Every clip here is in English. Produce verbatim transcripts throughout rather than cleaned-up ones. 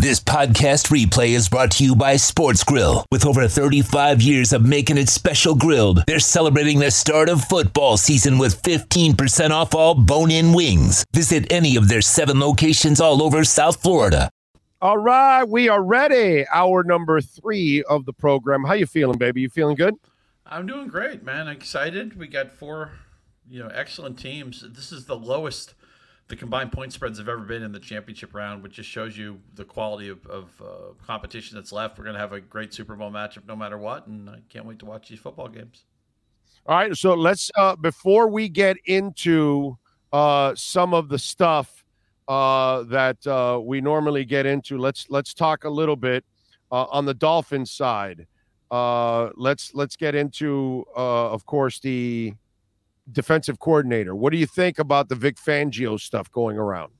This podcast replay is brought to you by Sports Grill. With over thirty-five years of making it special grilled, they're celebrating the start of football season with fifteen percent off all bone-in wings. Visit any of their seven locations all over South Florida. All right, we are ready. Hour number three of the program. How you feeling, baby? You feeling good? I'm doing great, man. Excited. We got four, you know, excellent teams. This is the lowest the combined point spreads have ever been in the championship round, which just shows you the quality of, of uh, competition that's left. We're going to have a great Super Bowl matchup no matter what, and I can't wait to watch these football games. All right, so let's uh, before we get into uh, some of the stuff uh, that uh, we normally get into, let's let's talk a little bit uh, on the Dolphins side. Uh, let's let's get into, uh, of course, the defensive coordinator. What do you think about the Vic Fangio stuff going around?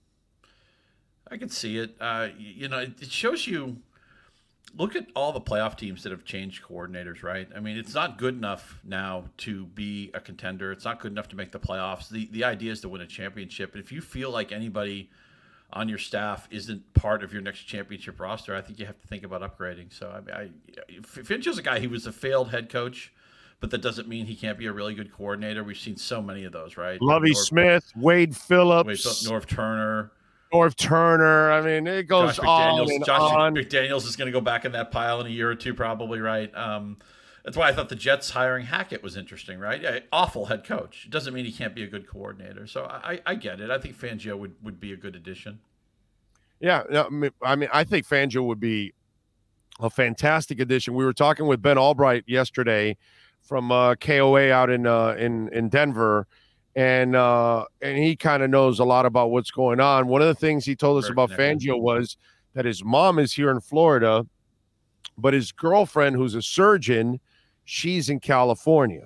I can see it. Uh, you know, it, it shows you. Look at all the playoff teams that have changed coordinators, right? I mean, it's not good enough now to be a contender. It's not good enough to make the playoffs. The the idea is to win a championship. If you feel like anybody on your staff isn't part of your next championship roster, I think you have to think about upgrading. So, I mean, I, Fangio's a guy, he was a failed head coach, but that doesn't mean he can't be a really good coordinator. We've seen so many of those, right? Lovie Norv, Smith, Wade Phillips, Wade, Norv Turner. Norv Turner. I mean, it goes Josh on McDaniels. and Josh on. McDaniels is going to go back in that pile in a year or two, probably, right? Um, that's why I thought the Jets hiring Hackett was interesting, right? Yeah, awful head coach. It doesn't mean he can't be a good coordinator. So I, I get it. I think Fangio would, would be a good addition. Yeah, I mean, I think Fangio would be a fantastic addition. We were talking with Ben Albright yesterday from uh, K O A out in uh, in in Denver, and uh, and he kind of knows a lot about what's going on. One of the things he told us Very about connected. Fangio was that his mom is here in Florida, but his girlfriend, who's a surgeon, she's in California.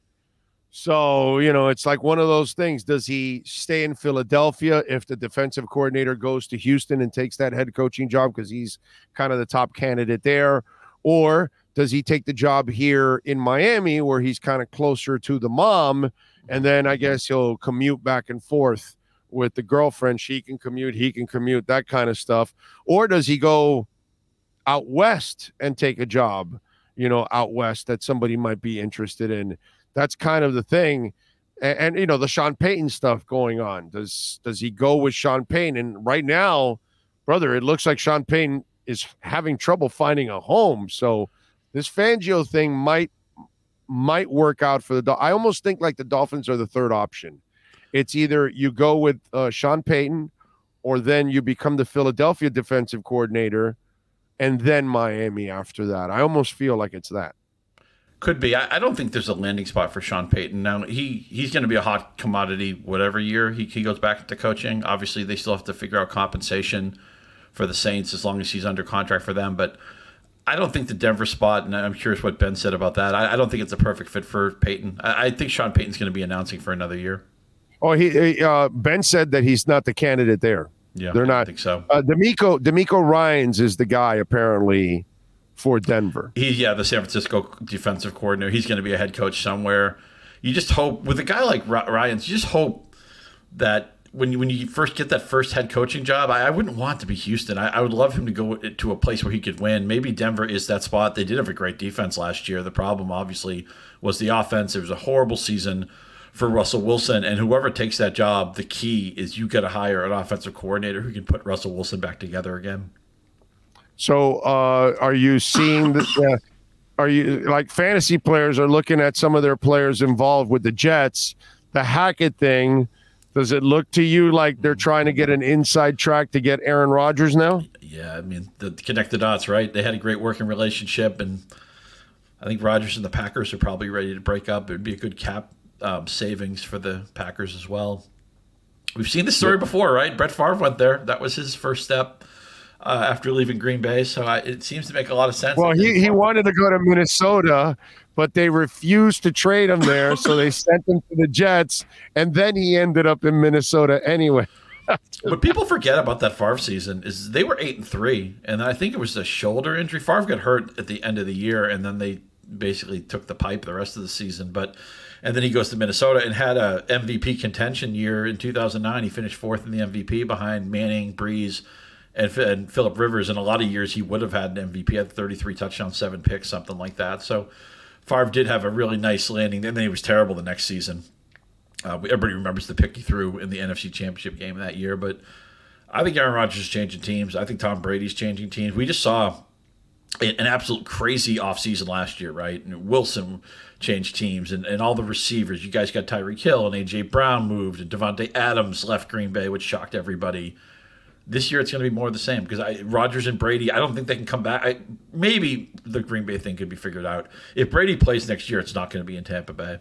So, you know, it's like one of those things. Does he stay in Philadelphia if the defensive coordinator goes to Houston and takes that head coaching job because he's kind of the top candidate there? Or does he take the job here in Miami where he's kind of closer to the mom? And then I guess he'll commute back and forth with the girlfriend. She can commute, he can commute, that kind of stuff. Or does he go out west and take a job, you know, out west that somebody might be interested in? That's kind of the thing. And, and, you know, the Sean Payton stuff going on. Does does he go with Sean Payton? And right now, brother, it looks like Sean Payton is having trouble finding a home. So this Fangio thing might might work out for the Dol- I almost think like the Dolphins are the third option. It's either you go with uh, Sean Payton or then you become the Philadelphia defensive coordinator and then Miami after that. I almost feel like it's that. Could be. I, I don't think there's a landing spot for Sean Payton. Now, he, he's going to be a hot commodity whatever year he, he goes back into coaching. Obviously, they still have to figure out compensation for the Saints as long as he's under contract for them. But I don't think the Denver spot, and I'm curious what Ben said about that, I, I don't think it's a perfect fit for Payton. I, I think Sean Payton's going to be announcing for another year. Oh, he, he uh, Ben said that he's not the candidate there. Yeah, they're not. I think so. Uh, D'Amico, D'Amico Ryans is the guy, apparently, for Denver. He, yeah, the San Francisco defensive coordinator. He's going to be a head coach somewhere. You just hope, with a guy like Ryans, you just hope that when you, when you first get that first head coaching job, I, I wouldn't want to be Houston. I, I would love him to go to a place where he could win. Maybe Denver is that spot. They did have a great defense last year. The problem, obviously, was the offense. It was a horrible season for Russell Wilson, and whoever takes that job, the key is you got to hire an offensive coordinator who can put Russell Wilson back together again. So uh, are you seeing that? Uh, are you like fantasy players are looking at some of their players involved with the Jets? The Hackett thing, does it look to you like they're trying to get an inside track to get Aaron Rodgers now? Yeah, I mean, the connect the dots, right? They had a great working relationship, and I think Rodgers and the Packers are probably ready to break up. It would be a good cap um, savings for the Packers as well. We've seen this story before, right? Brett Favre went there. That was his first step uh, after leaving Green Bay, so I, it seems to make a lot of sense. Well, he, he wanted to go to Minnesota, but they refused to trade him there, so they sent him to the Jets, and then he ended up in Minnesota anyway. What people forget about that Favre season is they were eight and three, and I think it was a shoulder injury. Favre got hurt at the end of the year, and then they basically took the pipe the rest of the season. But and then he goes to Minnesota and had a M V P contention year in two thousand nine. He finished fourth in the M V P behind Manning, Breeze, And, and Phillip Rivers, in a lot of years, he would have had an M V P at thirty-three touchdowns, seven picks, something like that. So Favre did have a really nice landing. And then he was terrible the next season. Uh, everybody remembers the pick he threw in the N F C Championship game that year. But I think Aaron Rodgers is changing teams. I think Tom Brady's changing teams. We just saw an absolute crazy offseason last year, right? And Wilson changed teams, and, and all the receivers. You guys got Tyreek Hill, and A J Brown moved, and Devontae Adams left Green Bay, which shocked everybody. This year it's going to be more of the same because I, Rodgers and Brady, I don't think they can come back. I, maybe the Green Bay thing could be figured out. If Brady plays next year, it's not going to be in Tampa Bay.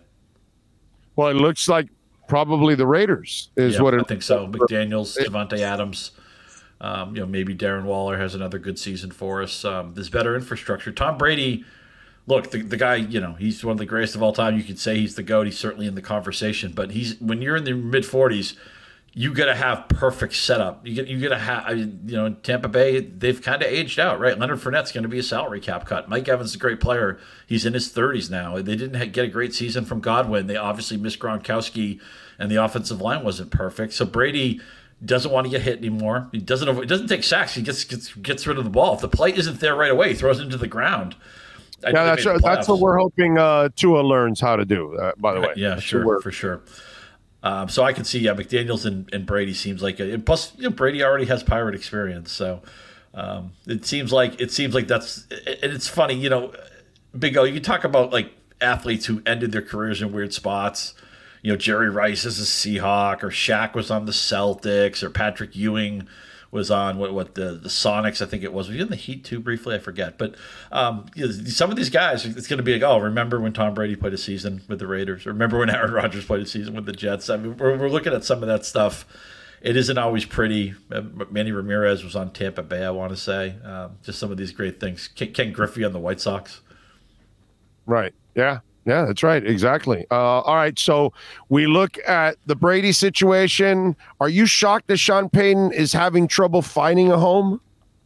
Well, it looks like probably the Raiders is yeah, what it, I think so. McDaniels, Devontae Adams, um, you know, maybe Darren Waller has another good season for us. Um, there's better infrastructure. Tom Brady, look, the, the guy, you know, he's one of the greatest of all time. You could say he's the GOAT. He's certainly in the conversation. But he's when you're in the mid forties, you got to have perfect setup. You get you got to have, I mean, you know, in Tampa Bay, they've kind of aged out, right? Leonard Fournette's going to be a salary cap cut. Mike Evans is a great player. He's in his thirties now. They didn't get a great season from Godwin. They obviously missed Gronkowski, and the offensive line wasn't perfect. So Brady doesn't want to get hit anymore. He doesn't. He doesn't take sacks. He gets gets gets rid of the ball. If the play isn't there right away, he throws it into the ground. I yeah, that's that's what we're hoping uh, Tua learns how to do. Uh, by the way, yeah, that's sure, for sure. Um, so I can see, yeah, McDaniels and, and Brady seems like, a, and plus, you know, Brady already has Pirate experience, so um, it seems like it seems like that's, and it's funny, you know, Big O. You can talk about like athletes who ended their careers in weird spots. You know, Jerry Rice is a Seahawk, or Shaq was on the Celtics, or Patrick Ewing was on what what the the Sonics, I think it was. Was he in the Heat too briefly? I forget. But um, you know, some of these guys, it's going to be like, oh, remember when Tom Brady played a season with the Raiders? Or remember when Aaron Rodgers played a season with the Jets? I mean, we're, we're looking at some of that stuff. It isn't always pretty. Uh, Manny Ramirez was on Tampa Bay, I want to say. Um, just some of these great things. Ken, Ken Griffey on the White Sox. Right. Yeah. Yeah, that's right. Exactly. Uh, all right. So we look at the Brady situation. Are you shocked that Sean Payton is having trouble finding a home?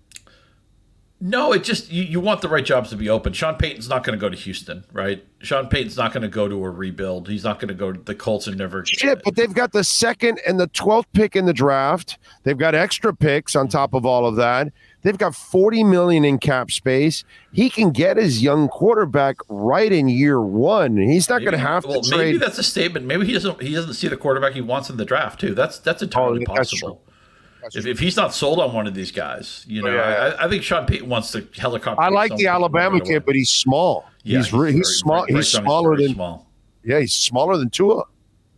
No, it just you, you want the right jobs to be open. Sean Payton's not going to go to Houston, right? Sean Payton's not going to go to a rebuild. He's not going to go to the Colts and never. Shit, but they've got the second and the twelfth pick in the draft. They've got extra picks on top of all of that. They've got forty million dollars in cap space. He can get his young quarterback right in year one. He's not going to have well, to maybe trade. That's a statement. Maybe he doesn't. He doesn't see the quarterback he wants in the draft too. That's that's entirely oh, that's possible. True. That's if, true. if he's not sold on one of these guys, you know, oh, yeah. I, I think Sean Payton wants to helicopter. I like the Alabama kid, but he's small. Yeah, he's re- he's, very, small. Bryce he's Young smaller than small. Yeah, he's smaller than Tua.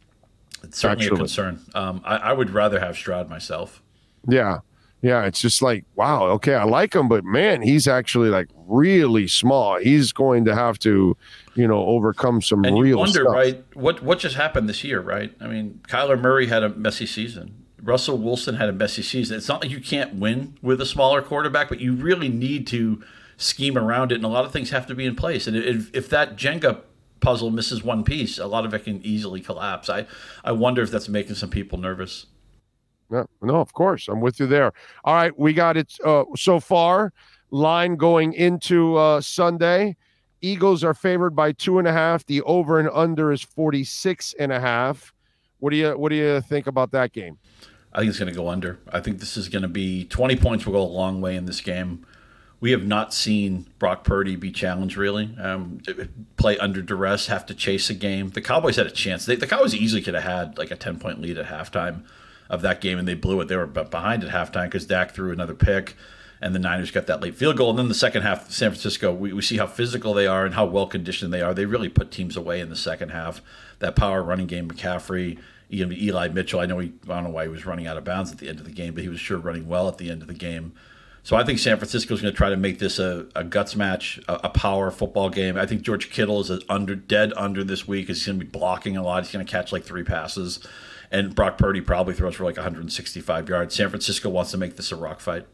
It's certainly actually. a concern. Um, I, I would rather have Stroud myself. Yeah. Yeah, it's just like, wow, okay, I like him, but man, he's actually like really small. He's going to have to, you know, overcome some and real you wonder, stuff. right, what what just happened this year, right? I mean, Kyler Murray had a messy season. Russell Wilson had a messy season. It's not like you can't win with a smaller quarterback, but you really need to scheme around it, and a lot of things have to be in place. And if, if that Jenga puzzle misses one piece, a lot of it can easily collapse. I, I wonder if that's making some people nervous. No, no, of course. I'm with you there. All right, we got it uh, so far. Line going into uh, Sunday. Eagles are favored by two and a half. The over and under is forty-six and a half. What do you what do you think about that game? I think it's going to go under. I think this is going to be twenty points will go a long way in this game. We have not seen Brock Purdy be challenged, really. Um, play under duress, have to chase a game. The Cowboys had a chance. They, the Cowboys easily could have had like a ten-point lead at halftime of that game, and they blew it. They were behind at halftime because Dak threw another pick, and the Niners got that late field goal. And then the second half, San Francisco, we, we see how physical they are and how well-conditioned they are. They really put teams away in the second half. That power running game, McCaffrey, Eli Mitchell, I know he, I don't know why he was running out of bounds at the end of the game, but he was sure running well at the end of the game. So I think San Francisco is going to try to make this a, a guts match, a, a power football game. I think George Kittle is under dead under this week. He's going to be blocking a lot. He's going to catch like three passes. And Brock Purdy probably throws for like one hundred sixty-five yards. San Francisco wants to make this a rock fight.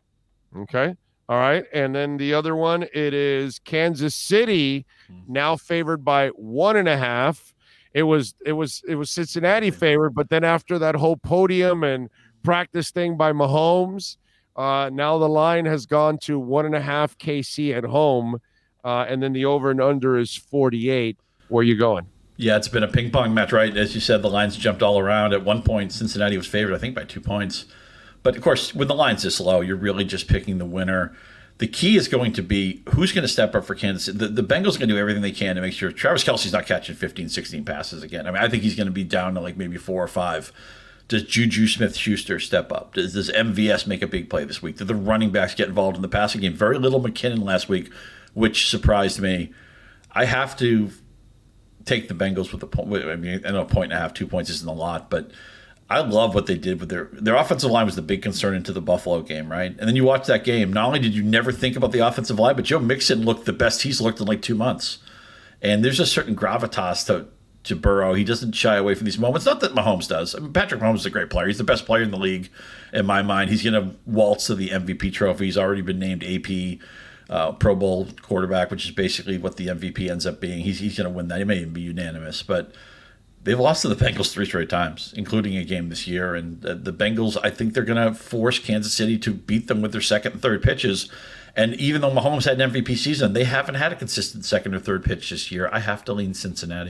Okay. All right. And then the other one, it is Kansas City, now favored by one and a half. It was it was it was Cincinnati favored, but then after that whole podium and practice thing by Mahomes, uh, now the line has gone to one and a half K C at home, uh, and then the over and under is forty-eight. Where are you going? Yeah, it's been a ping pong match, right? As you said, the lines jumped all around. At one point, Cincinnati was favored, I think, by two points. But of course, when the line's this low, you're really just picking the winner. The key is going to be who's going to step up for Kansas City. The, the Bengals are going to do everything they can to make sure Travis Kelce's not catching fifteen, sixteen passes again. I mean, I think he's going to be down to like maybe four or five. Does Juju Smith-Schuster step up? Does, does M V S make a big play this week? Did the running backs get involved in the passing game? Very little McKinnon last week, which surprised me. I have to take the Bengals with a point. I mean, I know a point and a half, two points isn't a lot, but I love what they did with their their offensive line was the big concern into the Buffalo game, right? And then you watch that game. Not only did you never think about the offensive line, but Joe Mixon looked the best he's looked in like two months. And there's a certain gravitas to to Burrow. He doesn't shy away from these moments. Not that Mahomes does. I mean, Patrick Mahomes is a great player. He's the best player in the league in my mind. He's going to waltz to the M V P trophy. He's already been named A P uh, Pro Bowl quarterback, which is basically what the M V P ends up being. He's he's going to win that. He may even be unanimous, but they've lost to the Bengals three straight times, including a game this year. And uh, the Bengals, I think they're going to force Kansas City to beat them with their second and third pitches. And even though Mahomes had an M V P season, they haven't had a consistent second or third pitch this year. I have to lean Cincinnati.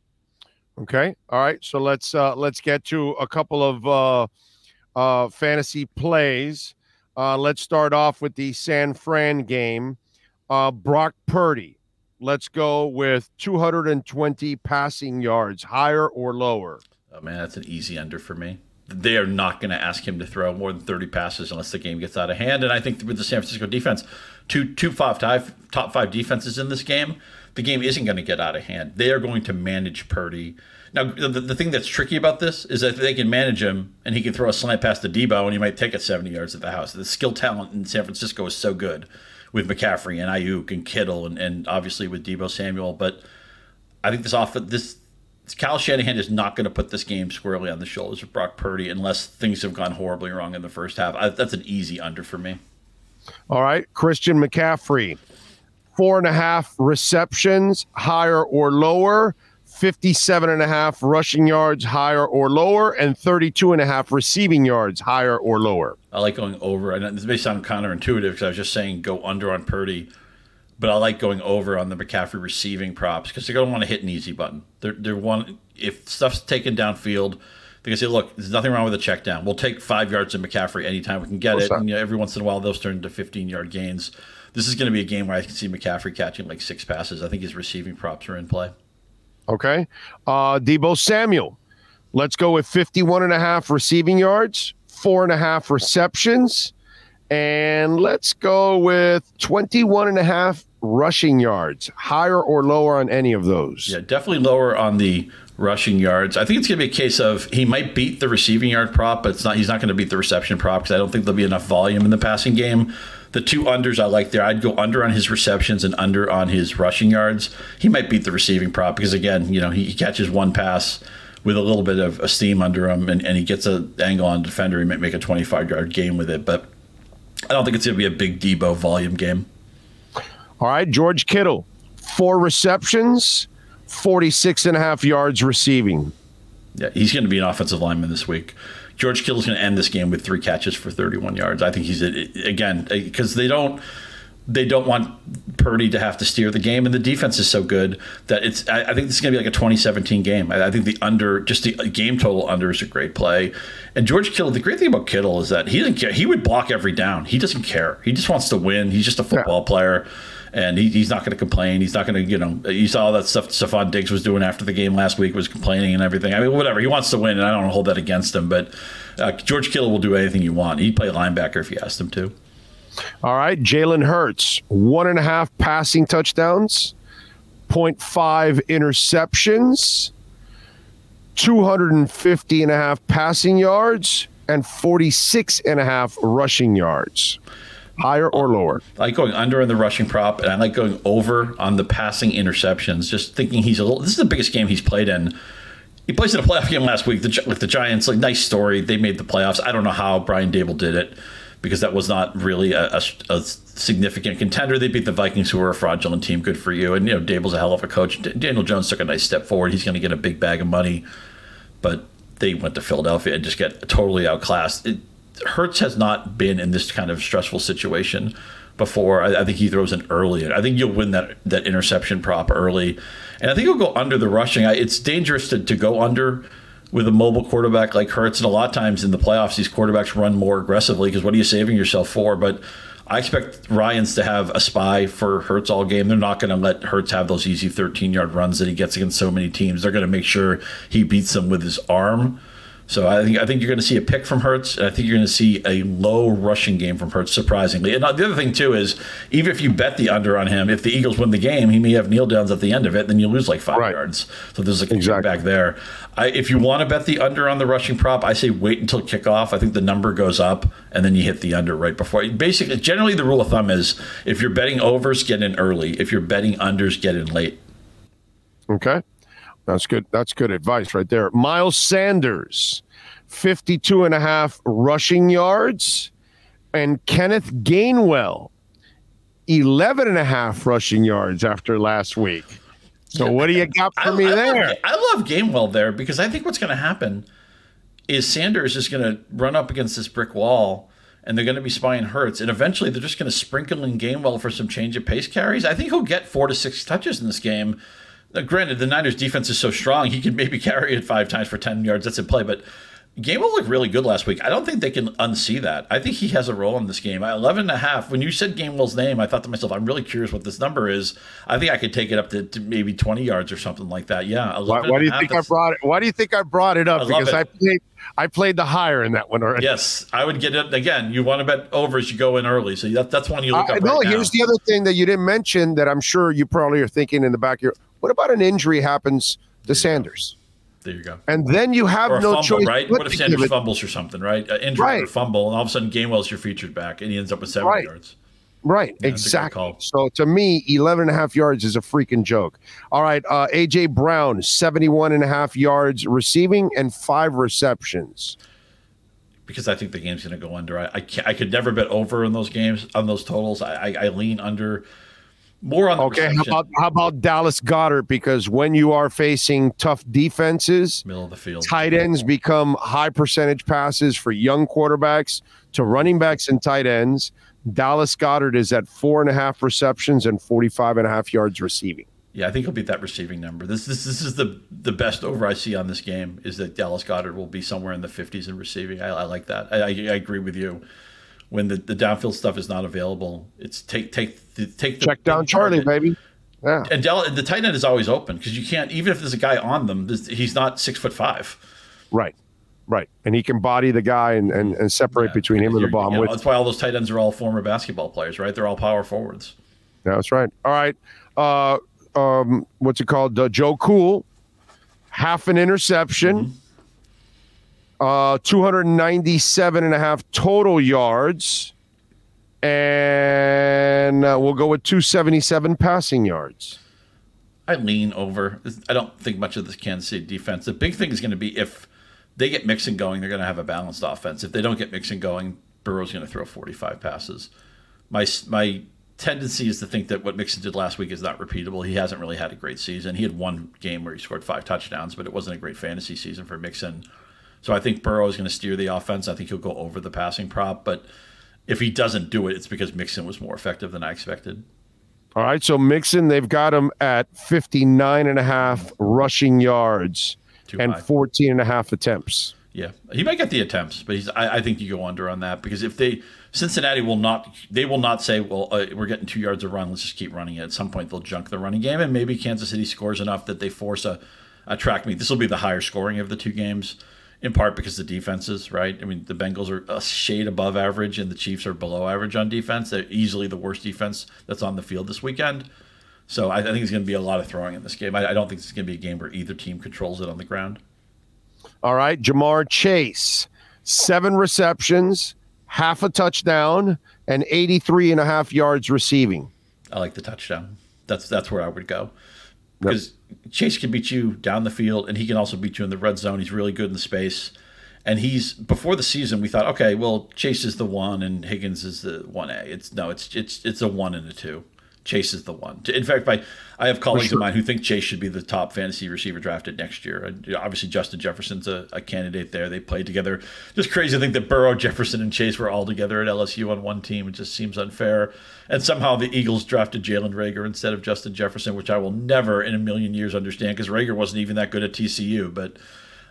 Okay. All right. So let's uh, let's get to a couple of uh, uh, fantasy plays. Uh, let's start off with the San Fran game. Uh, Brock Purdy. Let's go with two hundred twenty passing yards, higher or lower. Oh, man, that's an easy under for me. They are not going to ask him to throw more than thirty passes unless the game gets out of hand. And I think with the San Francisco defense, two, two five, top five defenses in this game, the game isn't going to get out of hand. They are going to manage Purdy. Now, the, the thing that's tricky about this is that they can manage him and he can throw a slant pass to Debo and he might take it seventy yards at the house. The skill talent in San Francisco is so good with McCaffrey and Ayuk and Kittle and, and obviously with Debo Samuel. But I think this off this Kyle Shanahan is not going to put this game squarely on the shoulders of Brock Purdy unless things have gone horribly wrong in the first half. I, that's an easy under for me. All right. Christian McCaffrey, four and a half receptions, higher or lower, fifty-seven and a half rushing yards, higher or lower, and thirty-two and a half receiving yards, higher or lower. I like going over. And this may sound counterintuitive because I was just saying go under on Purdy. But I like going over on the McCaffrey receiving props because they're going to want to hit an easy button. They're, they're one, if stuff's taken downfield, they're going to say, look, there's nothing wrong with a check down. We'll take five yards of McCaffrey anytime we can get it. And you know, every once in a while, those turn into fifteen-yard gains. This is going to be a game where I can see McCaffrey catching like six passes. I think his receiving props are in play. Okay. Uh, Debo Samuel. Let's go with fifty-one and a half receiving yards, four and a half receptions, and let's go with twenty-one and a half rushing yards, higher or lower on any of those? Yeah, definitely lower on the rushing yards. I think it's going to be a case of he might beat the receiving yard prop, but it's not. He's not going to beat the reception prop because I don't think there'll be enough volume in the passing game. The two unders I like there, I'd go under on his receptions and under on his rushing yards. He might beat the receiving prop because, again, you know, he, he catches one pass with a little bit of a steam under him and, and he gets an angle on defender. He might make a twenty-five-yard game with it, but I don't think it's going to be a big Debo volume game. All right, George Kittle, four receptions, forty-six and a half yards receiving. Yeah, he's going to be an offensive lineman this week. George Kittle's going to end this game with three catches for thirty-one yards. I think he's, again, because they don't they don't want Purdy to have to steer the game, and the defense is so good that it's. I, I think this is going to be like a twenty seventeen game. I, I think the under, just the game total under is a great play. And George Kittle, the great thing about Kittle is that he doesn't care. He would block every down. He doesn't care. He just wants to win. He's just a football yeah. player. And he, he's not going to complain. He's not going to, you know, you saw all that stuff Stephon Diggs was doing after the game last week, was complaining and everything. I mean, whatever. He wants to win, and I don't hold that against him. But uh, George Kittle will do anything you want. He'd play linebacker if you asked him to. All right. Jalen Hurts, one and a half passing touchdowns, zero point five interceptions, two hundred fifty and a half passing yards, and forty-six and a half rushing yards. Higher or lower? I like going under on the rushing prop, and I like going over on the passing interceptions. Just thinking he's a little. This is the biggest game he's played in. He plays in a playoff game last week the, with the Giants. Like, nice story. They made the playoffs. I don't know how Brian Daboll did it because that was not really a, a, a significant contender. They beat the Vikings, who were a fraudulent team. Good for you. And you know, Daboll's a hell of a coach. Daniel Jones took a nice step forward. He's going to get a big bag of money, but they went to Philadelphia and just get totally outclassed. It, Hurts has not been in this kind of stressful situation before. I, I think he throws in early. I think you'll win that that interception prop early. And I think he'll go under the rushing. I, it's dangerous to, to go under with a mobile quarterback like Hurts. And a lot of times in the playoffs, these quarterbacks run more aggressively because what are you saving yourself for? But I expect Ryans to have a spy for Hurts all game. They're not going to let Hurts have those easy thirteen-yard runs that he gets against so many teams. They're going to make sure he beats them with his arm. So I think I think you're going to see a pick from Hurts, and I think you're going to see a low rushing game from Hurts, surprisingly. And the other thing, too, is even if you bet the under on him, if the Eagles win the game, he may have kneel downs at the end of it, then you lose like five right. yards. So there's like a exactly. kickback there. I, if you want to bet the under on the rushing prop, I say wait until kickoff. I think the number goes up, and then you hit the under right before. Basically, generally the rule of thumb is if you're betting overs, get in early. If you're betting unders, get in late. Okay. That's good. That's good advice right there. Miles Sanders, fifty-two and a half rushing yards, and Kenneth Gainwell, eleven and a half rushing yards after last week. So what do you got for I, me I there? Love, I love Gainwell there because I think what's going to happen is Sanders is going to run up against this brick wall, and they're going to be spying Hurts, and eventually they're just going to sprinkle in Gainwell for some change of pace carries. I think he'll get four to six touches in this game. Now, granted, the Niners defense is so strong, he can maybe carry it five times for ten yards. That's in play, but Gainwell looked really good last week. I don't think they can unsee that. I think he has a role in this game. At eleven and a half, when you said Gainwell's name, I thought to myself, I'm really curious what this number is. I think I could take it up to, to maybe twenty yards or something like that. Yeah. Why, why do you think I brought it? Why do you think I brought it up? I because it. I played I played the higher in that one already. Yes, I would get it. Again, you want to bet overs, you go in early. So that, that's one you look uh, up No, right here's now. the other thing that you didn't mention that I'm sure you probably are thinking in the back of your, what about an injury happens to Sanders? Go. There you go. And then you have or a no fumble, choice. Right? What if Sanders fumbles or something, right? Uh, injury right. or fumble, and all of a sudden Gainwell's your featured back, and he ends up with seven right. yards. Right, yeah, exactly. So to me, eleven and a half yards is a freaking joke. All right, uh, A J Brown, seventy-one and a half yards receiving and five receptions. Because I think the game's going to go under. I I, can't, I could never bet over in those games, on those totals. I, I, I lean under. More on the okay. reception. How about how about Dallas Goedert? Because when you are facing tough defenses, middle of the field, tight ends become high percentage passes for young quarterbacks to running backs and tight ends. Dallas Goedert is at four and a half receptions and forty-five and a half yards receiving. Yeah, I think he'll beat that receiving number. This this this is the the best over I see on this game is that Dallas Goedert will be somewhere in the fifties in receiving. I, I like that. I, I, I agree with you. When the, the downfield stuff is not available, it's take take the, take the check down Charlie, baby. Yeah, and Del, the tight end is always open because you can't even if there's a guy on them, he's not six foot five. Right, right, and he can body the guy and and, and separate yeah, between him and the bomb. You know, with that's why all those tight ends are all former basketball players, right? They're all power forwards. That's right. All right, uh, um, what's it called? Uh, Joe Cool, half an interception. Mm-hmm. Uh, two hundred ninety-seven and a half total yards, and uh, we'll go with two seventy-seven passing yards. I lean over. I don't think much of this Kansas City defense. The big thing is going to be if they get Mixon going, they're going to have a balanced offense. If they don't get Mixon going, Burrow's going to throw forty-five passes. My my tendency is to think that what Mixon did last week is not repeatable. He hasn't really had a great season. He had one game where he scored five touchdowns, but it wasn't a great fantasy season for Mixon. So I think Burrow is going to steer the offense. I think he'll go over the passing prop. But if he doesn't do it, it's because Mixon was more effective than I expected. All right, so Mixon, they've got him at fifty-nine and a half rushing yards Too and high. fourteen and a half attempts. Yeah, he might get the attempts, but he's. I, I think you go under on that because if they Cincinnati will not, they will not say, well, uh, we're getting two yards a run, let's just keep running it. At some point, they'll junk the running game, and maybe Kansas City scores enough that they force a, a track meet. This will be the higher scoring of the two games. In part because the defenses, right? I mean, the Bengals are a shade above average and the Chiefs are below average on defense. They're easily the worst defense that's on the field this weekend. So I, I think it's going to be a lot of throwing in this game. I, I don't think it's going to be a game where either team controls it on the ground. All right, Jamar Chase, seven receptions, half a touchdown, and eighty-three and a half yards receiving. I like the touchdown. That's that's where I would go. Because yep. Chase can beat you down the field, and he can also beat you in the red zone. He's really good in the space. And he's before the season, we thought, okay, well, Chase is the one, and Higgins is the one A. It's no, it's it's it's a one and a two. Chase is the one. In fact, I I have colleagues sure. of mine who think Chase should be the top fantasy receiver drafted next year. And obviously, Justin Jefferson's a, a candidate there. They played together. Just crazy to think that Burrow, Jefferson, and Chase were all together at L S U on one team. It just seems unfair. And somehow the Eagles drafted Jalen Reagor instead of Justin Jefferson, which I will never in a million years understand because Reagor wasn't even that good at T C U. But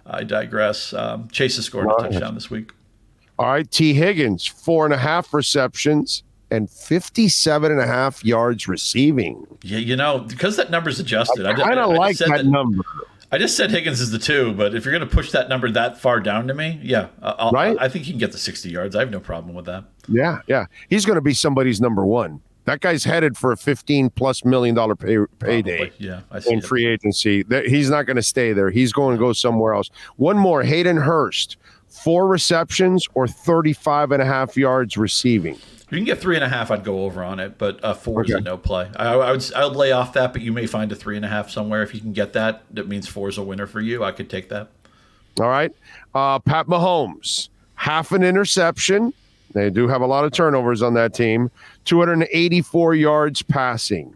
I digress. Um, Chase has scored a touchdown this week. All right, T. Higgins, four and a half receptions and fifty-seven and a half yards receiving. Yeah, you know, because that number's adjusted. I kind of like that, that number. I just said Higgins is the two, but if you're going to push that number that far down to me, yeah, I'll, right? I think he can get the sixty yards. I have no problem with that. Yeah, yeah. He's going to be somebody's number one. That guy's headed for a fifteen plus million dollar pay, payday. Probably. Yeah, I see in it. Free agency. He's not going to stay there. He's going to go somewhere else. One more, Hayden Hurst, four receptions or thirty-five and a half yards receiving. If you can get three and a half, I'd go over on it, but uh, four okay. is a no play. I, I would I would lay off that, but you may find a three and a half somewhere. If you can get that, that means four is a winner for you. I could take that. All right. Uh, Pat Mahomes, half an interception. They do have a lot of turnovers on that team. two hundred eighty-four yards passing.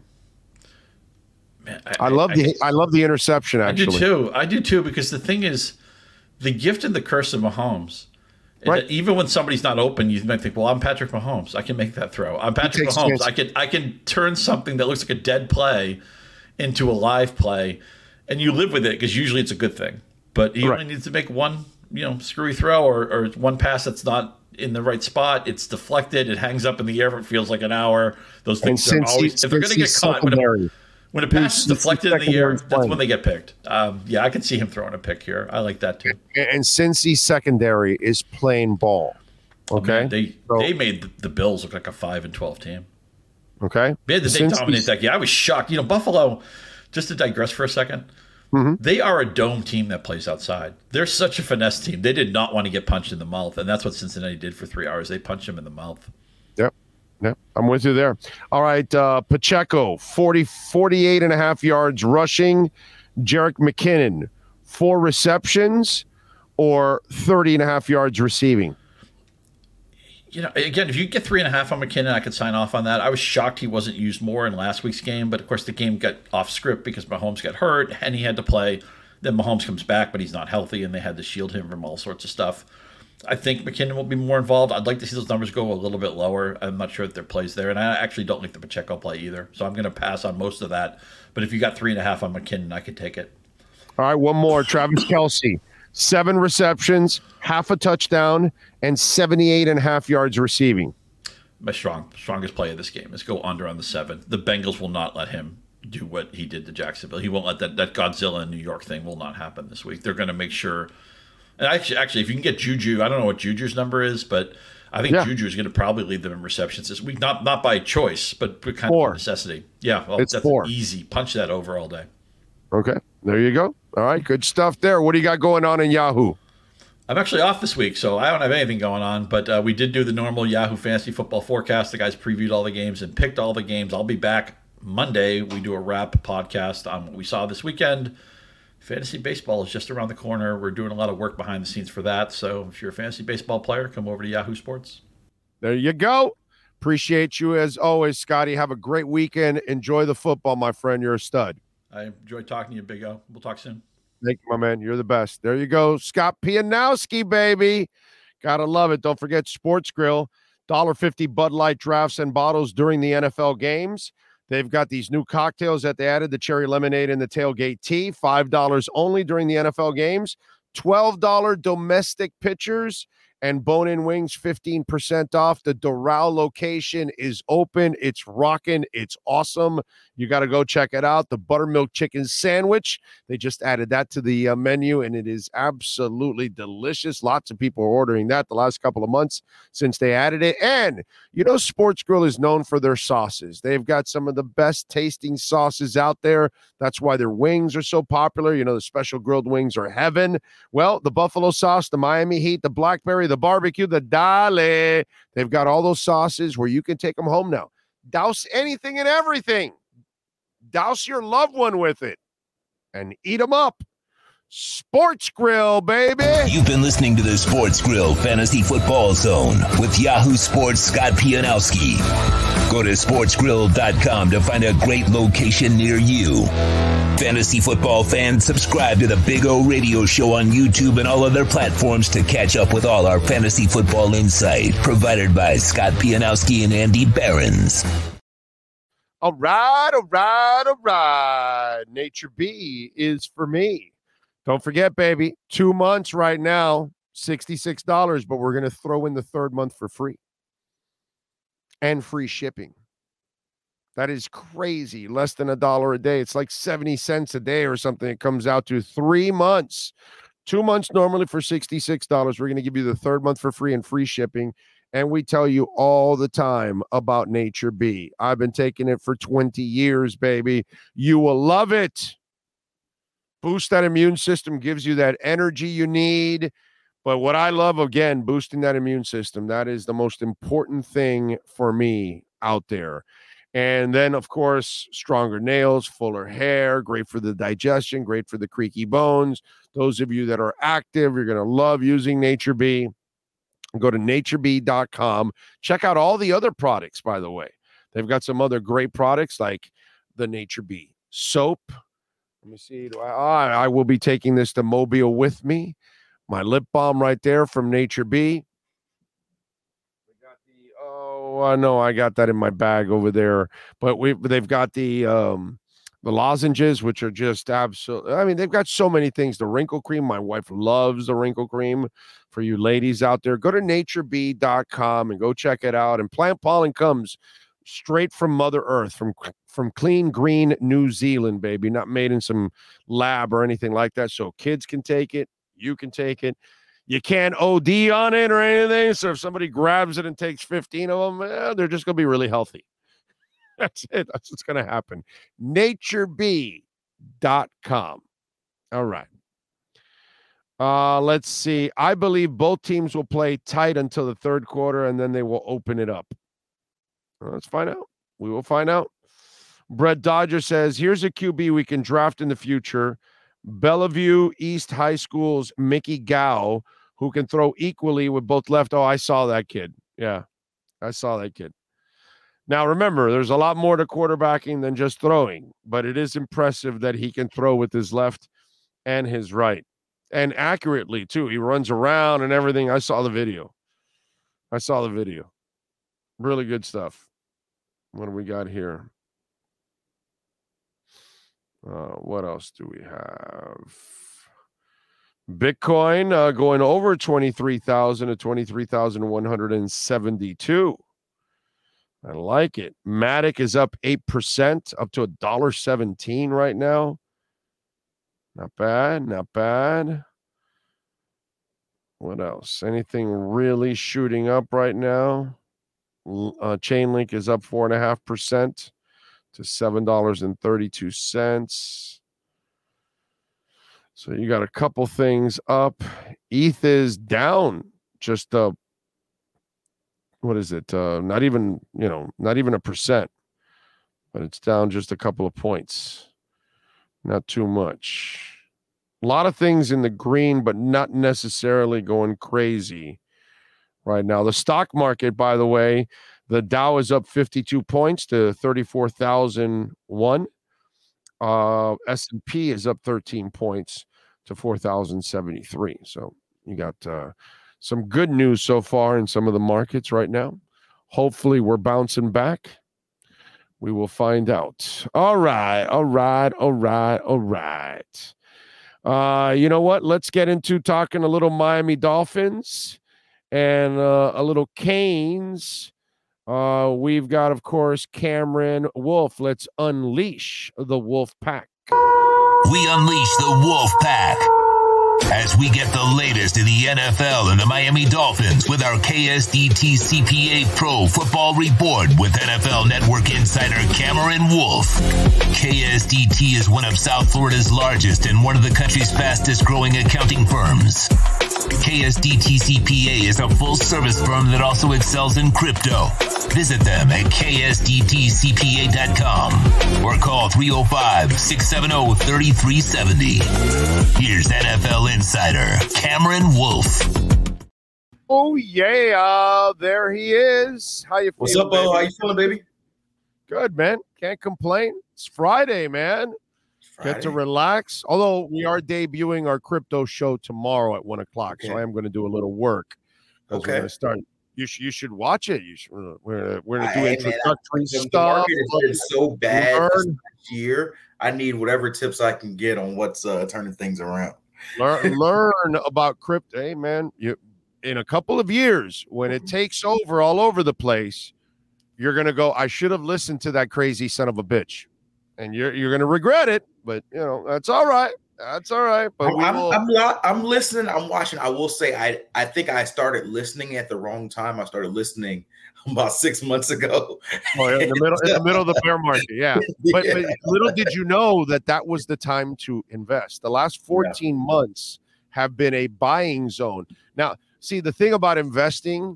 Man, I, I love I, the I, I love the interception. Actually, I do too. I do too because the thing is, the gift and the curse of Mahomes. Right. Even when somebody's not open, you might think, "Well, I'm Patrick Mahomes. I can make that throw. I'm Patrick Mahomes. Chance. I can I can turn something that looks like a dead play into a live play," and you live with it because usually it's a good thing. But he right. only needs to make one, you know, screwy throw or, or one pass that's not in the right spot. It's deflected. It hangs up in the air. It feels like an hour. Those things are always if they're going to get caught. When a, when a pass is deflected in the air, that's when they get picked. Um, yeah, I can see him throwing a pick here. I like that too. And Cincy secondary is playing ball. Okay, oh, man, they so, they made the, the Bills look like a five and twelve team. Okay, they, they dominate that game. I was shocked. You know, Buffalo. Just to digress for a second. Mm-hmm. They are a dome team that plays outside. They're such a finesse team. They did not want to get punched in the mouth, and that's what Cincinnati did for three hours. They punched him in the mouth. Yep. Yep. I'm with you there. All right. Uh, Pacheco, forty, forty-eight and a half yards rushing. Jerick McKinnon, four receptions or thirty and a half yards receiving. You know, again, if you get three and a half on McKinnon, I could sign off on that. I was shocked he wasn't used more in last week's game, but of course the game got off script because Mahomes got hurt and he had to play. Then Mahomes comes back, but he's not healthy, and they had to shield him from all sorts of stuff. I think McKinnon will be more involved. I'd like to see those numbers go a little bit lower. I'm not sure if their plays there, and I actually don't like the Pacheco play either, so I'm going to pass on most of that. But if you got three and a half on McKinnon, I could take it. All right, one more. Travis Kelce. Seven receptions, half a touchdown, and seventy-eight and a half yards receiving. My strong, strongest play of this game is go under on the seven. The Bengals will not let him do what he did to Jacksonville. He won't let that, that Godzilla in New York thing will not happen this week. They're going to make sure. And actually, actually, if you can get Juju, I don't know what Juju's number is, but I think yeah. Juju is going to probably lead them in receptions this week. Not not by choice, but kind four. of necessity. Yeah, well, it's that's four. Easy. Punch that over all day. Okay, there you go. All right, good stuff there. What do you got going on in Yahoo? I'm actually off this week, so I don't have anything going on, but uh, we did do the normal Yahoo Fantasy Football forecast. The guys previewed all the games and picked all the games. I'll be back Monday. We do a wrap podcast on what we saw this weekend. Fantasy baseball is just around the corner. We're doing a lot of work behind the scenes for that, so if you're a fantasy baseball player, come over to Yahoo Sports. There you go. Appreciate you as always, Scotty. Have a great weekend. Enjoy the football, my friend. You're a stud. I enjoyed talking to you, Big O. We'll talk soon. Thank you, my man. You're the best. There you go. Scott Pianowski, baby. Gotta love it. Don't forget Sports Grill. one dollar fifty Bud Light drafts and bottles during the N F L games. They've got these new cocktails that they added, the cherry lemonade and the tailgate tea. five dollars only during the N F L games. twelve dollars domestic pitchers. And bone-in wings, fifteen percent off. The Doral location is open. It's rocking. It's awesome. You got to go check it out. The buttermilk chicken sandwich. They just added that to the uh, menu, and it is absolutely delicious. Lots of people are ordering that the last couple of months since they added it. And, you know, Sports Grill is known for their sauces. They've got some of the best tasting sauces out there. That's why their wings are so popular. You know, the special grilled wings are heaven. Well, the buffalo sauce, the Miami heat, the blackberry, the barbecue, the dale. They've got all those sauces where you can take them home now. Douse anything and everything. Douse your loved one with it and eat them up. Sports Grill, baby. You've been listening to the Sports Grill Fantasy Football Zone with Yahoo Sports' Scott Pianowski. Go to sports grill dot com to find a great location near you. Fantasy football fans, subscribe to the Big O Radio Show on YouTube and all other platforms to catch up with all our fantasy football insight provided by Scott Pianowski and Andy Behrens. All right, all right, all right. Nature B is for me. Don't forget, baby, two months right now, sixty-six dollars, but we're going to throw in the third month for free and free shipping. That is crazy. Less than a dollar a day. It's like seventy cents a day or something. It comes out to three months. Two months normally for sixty-six dollars. We're going to give you the third month for free and free shipping. And we tell you all the time about Nature B. I've been taking it for twenty years, baby. You will love it. Boost that immune system, gives you that energy you need. But what I love, again, boosting that immune system, that is the most important thing for me out there. And then, of course, stronger nails, fuller hair, great for the digestion, great for the creaky bones. Those of you that are active, you're going to love using Nature B. Go to nature b dot com. Check out all the other products, by the way. They've got some other great products like the Nature B soap. Let me see. Do I, I, I will be taking this to Mobile with me. My lip balm right there from Nature B. We got the, oh, I know I got that in my bag over there. But we they've got the um, the lozenges, which are just absolutely, I mean, they've got so many things. The wrinkle cream. My wife loves the wrinkle cream. For you ladies out there, go to nature b dot com and go check it out. And plant pollen comes straight from Mother Earth, from from clean green New Zealand, baby, not made in some lab or anything like that. So kids can take it, you can take it. You can't O D on it or anything. So if somebody grabs it and takes fifteen of them, eh, they're just going to be really healthy. That's it. That's what's going to happen. nature b dot com. All right. Uh, let's see. I believe both teams will play tight until the third quarter, and then they will open it up. Well, let's find out. We will find out. Brett Dodger says, here's a Q B we can draft in the future. Bellevue East High School's Mickey Gow, who can throw equally with both left. Oh, I saw that kid. Yeah, I saw that kid. Now, remember, there's a lot more to quarterbacking than just throwing, but it is impressive that he can throw with his left and his right. And accurately, too. He runs around and everything. I saw the video. I saw the video. Really good stuff. What do we got here? Uh, what else do we have? Bitcoin uh, going over twenty-three thousand to twenty-three thousand one hundred seventy-two. I like it. Matic is up eight percent, up to one dollar seventeen right now. Not bad, not bad. What else? Anything really shooting up right now? Uh, Chainlink is up four point five percent to seven dollars and thirty-two cents. So you got a couple things up. E T H is down just, uh, what is it? Uh, not even, you know, not even a percent, but it's down just a couple of points. Not too much. A lot of things in the green, but not necessarily going crazy right now. The stock market, by the way, the Dow is up fifty-two points to thirty-four thousand one. Uh, S and P is up thirteen points to four thousand seventy-three. So you got uh, some good news so far in some of the markets right now. Hopefully we're bouncing back. We will find out. All right, all right, all right, all right. Uh, you know what? Let's get into talking a little Miami Dolphins and uh, a little Canes. Uh, we've got, of course, Cameron Wolf. Let's unleash the Wolf Pack. We unleash the Wolf Pack as we get the latest in the N F L and the Miami Dolphins with our K S D T C P A Pro Football Report with N F L Network insider Cameron Wolf. K S D T is one of South Florida's largest and one of the country's fastest growing accounting firms. K S D T C P A is a full-service firm that also excels in crypto. Visit them at K S D T C P A dot com or call three oh five, six seven oh, three three seven oh. Here's N F L insider Cameron Wolf. Oh, yeah. There he is. How you feeling, What's up, Bo? How you feeling, baby? Good, man. Can't complain. It's Friday, man. Friday. Get to relax. Although we are debuting our crypto show tomorrow at one o'clock, okay. So I am going to do a little work. Okay. We're going to start. You should you should watch it. You should. We're we're going to do I, introductory man, stuff. The market has been so bad this year. I need whatever tips I can get on what's uh, turning things around. learn learn about crypto. Hey, man, you in a couple of years when it takes over all over the place, you're gonna go, I should have listened to that crazy son of a bitch, and you're you're gonna regret it. But you know that's all right. That's all right. But we I'm, will. I'm, not, I'm listening. I'm watching. I will say, I I think I started listening at the wrong time. I started listening about six months ago. Oh, yeah, in the middle, in the middle of the bear market, yeah. But, Yeah. but little did you know that that was the time to invest. The last fourteen yeah. months have been a buying zone. Now, see, the thing about investing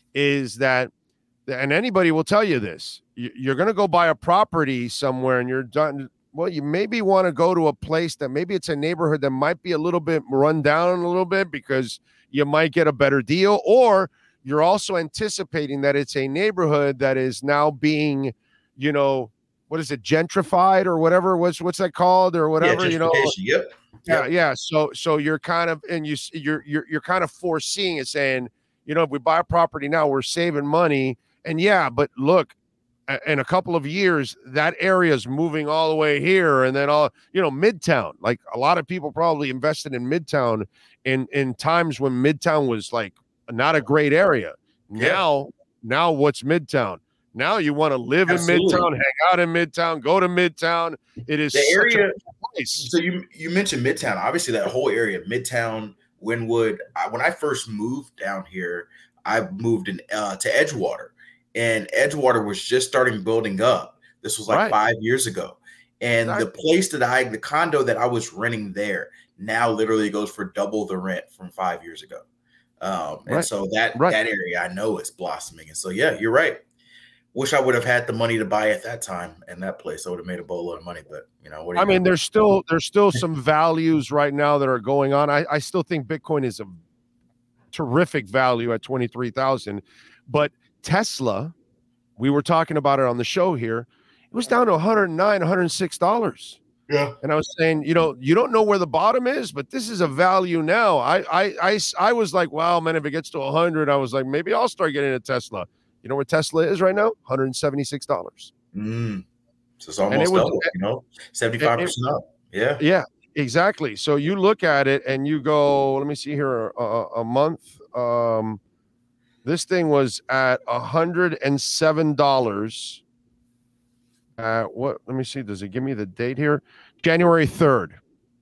is that, and anybody will tell you this, you're going to go buy a property somewhere, and you're done. Well, you maybe want to go to a place that maybe it's a neighborhood that might be a little bit run down a little bit because you might get a better deal, or you're also anticipating that it's a neighborhood that is now being, you know, what is it, gentrified or whatever? What's what's that called or whatever? Yeah, you know, yep. yeah, yep. yeah. So so you're kind of and you you're you're you're kind of foreseeing it, saying, you know, if we buy a property now, we're saving money, and yeah, but look, in a couple of years, that area is moving all the way here, and then all, you know, Midtown. Like a lot of people probably invested in Midtown in in times when Midtown was like not a great area. Yeah. Now, now what's Midtown? Now you want to live Absolutely. in Midtown, hang out in Midtown, go to Midtown. It is the area. Place. So you you mentioned Midtown. Obviously, that whole area, Midtown, Wynwood. I, when I first moved down here, I moved in uh, to Edgewater. And Edgewater was just starting building up. This was like right. five years ago. And exactly. the place that I, the condo that I was renting there now literally goes for double the rent from five years ago. Um, and right. so that, right. that area I know is blossoming. And so, yeah, you're right. Wish I would have had the money to buy at that time and that place. I would have made a boatload of money, but you know, what do you I mean, know? there's still, there's still some values right now that are going on. I, I still think Bitcoin is a terrific value at twenty-three thousand, but Tesla, we were talking about it on the show here. It was down to one hundred nine, one hundred six dollars. Yeah. And I was saying, you know, you don't know where the bottom is, but this is a value now. I I I, I was like, wow, man, if it gets to one hundred, I was like, maybe I'll start getting a Tesla. You know where Tesla is right now? one hundred seventy-six dollars. Mm. So it's almost it was, double, you know, seventy-five percent up. Yeah. Yeah, exactly. So you look at it and you go, let me see here, a, a month. Um, This thing was at one hundred seven dollars. Uh, what? Let me see. Does it give me the date here? January third.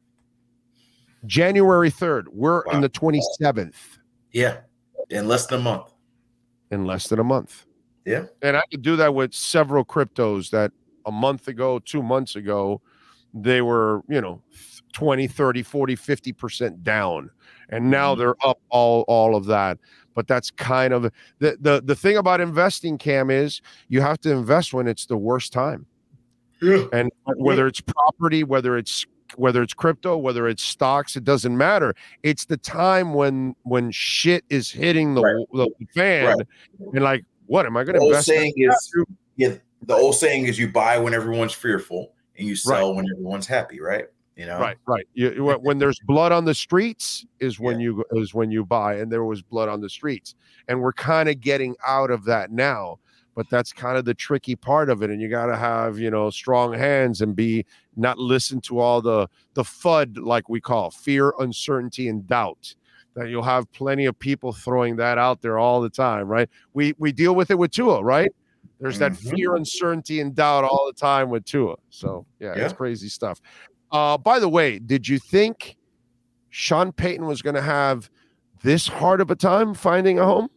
January third. We're wow. in the twenty-seventh. Yeah. In less than a month. In less than a month. Yeah. And I could do that with several cryptos that a month ago, two months ago, they were, you know, twenty, thirty, forty, fifty percent down. And now they're up all, all of that. But that's kind of the, the, the thing about investing, Cam, is you have to invest when it's the worst time. Yeah. And whether it's property, whether it's whether it's crypto, whether it's stocks, it doesn't matter. It's the time when when shit is hitting the, right. the fan. Right. And like, what am I going to invest the old saying in? Is, yeah, the old saying is you buy when everyone's fearful and you sell right. when everyone's happy, right? You know, right, right. You, when there's blood on the streets is when yeah. you is when you buy, and there was blood on the streets, and we're kind of getting out of that now. But that's kind of the tricky part of it, and you got to have, you know, strong hands and be not listen to all the the FUD, like we call fear, uncertainty, and doubt. That you'll have plenty of people throwing that out there all the time, right? We we deal with it with Tua, right? There's that mm-hmm. fear, uncertainty, and doubt all the time with Tua. So yeah, yeah. it's crazy stuff. Uh, by the way, did you think Sean Payton was going to have this hard of a time finding a home?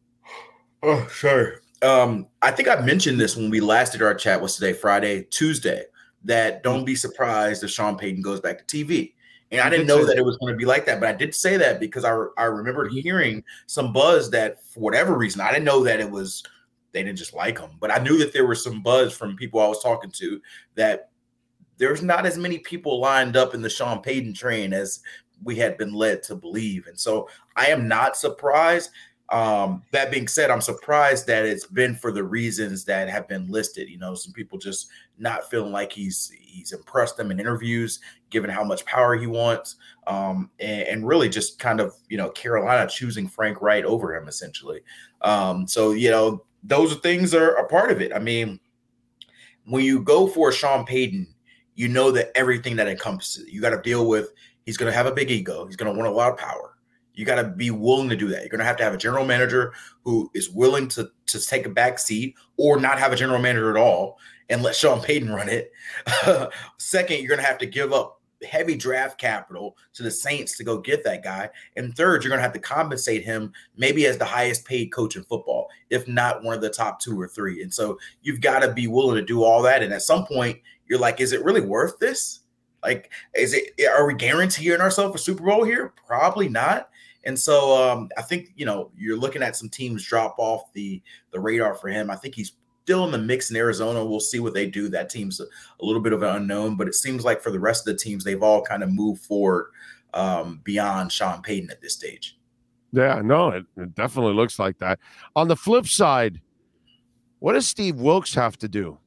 Oh, sure. Um, I think I mentioned this when we last did our chat. Was today, Friday, Tuesday, that don't be surprised if Sean Payton goes back to T V. And I didn't know that it was going to be like that, but I did say that because I, I remembered hearing some buzz that for whatever reason, I didn't know that it was, they didn't just like him, but I knew that there was some buzz from people I was talking to that there's not as many people lined up in the Sean Payton train as we had been led to believe. And so I am not surprised. Um, that being said, I'm surprised that it's been for the reasons that have been listed. You know, some people just not feeling like he's he's impressed them in interviews, given how much power he wants, um, and, and really just kind of, you know, Carolina choosing Frank Wright over him, essentially. Um, so, you know, those things are a part of it. I mean, when you go for Sean Payton, you know that everything that encompasses it. You got to deal with He's going to have a big ego. He's going to want a lot of power. You got to be willing to do that. You're going to have to have a general manager who is willing to, to take a back seat or not have a general manager at all and let Sean Payton run it. Second, you're going to have to give up heavy draft capital to the Saints to go get that guy. And third, you're going to have to compensate him maybe as the highest paid coach in football, if not one of the top two or three. And so you've got to be willing to do all that. And at some point, you're like, is it really worth this? Like, is it, are we guaranteeing ourselves a Super Bowl here? Probably not. And so um, I think, you know, you're looking at some teams drop off the, the radar for him. I think he's still in the mix in Arizona. We'll see what they do. That team's a, a little bit of an unknown, but it seems like for the rest of the teams, they've all kind of moved forward um, beyond Sean Payton at this stage. Yeah, no, it, it definitely looks like that. On the flip side, what does Steve Wilks have to do?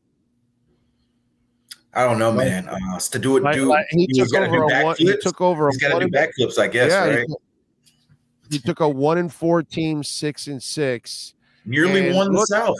I don't know, man. Uh, to do it, like, do like he, he's took over a one, he took over. He's got to do backflips, I guess. Yeah, right? he, he took a one and four team, six and six, nearly won the South.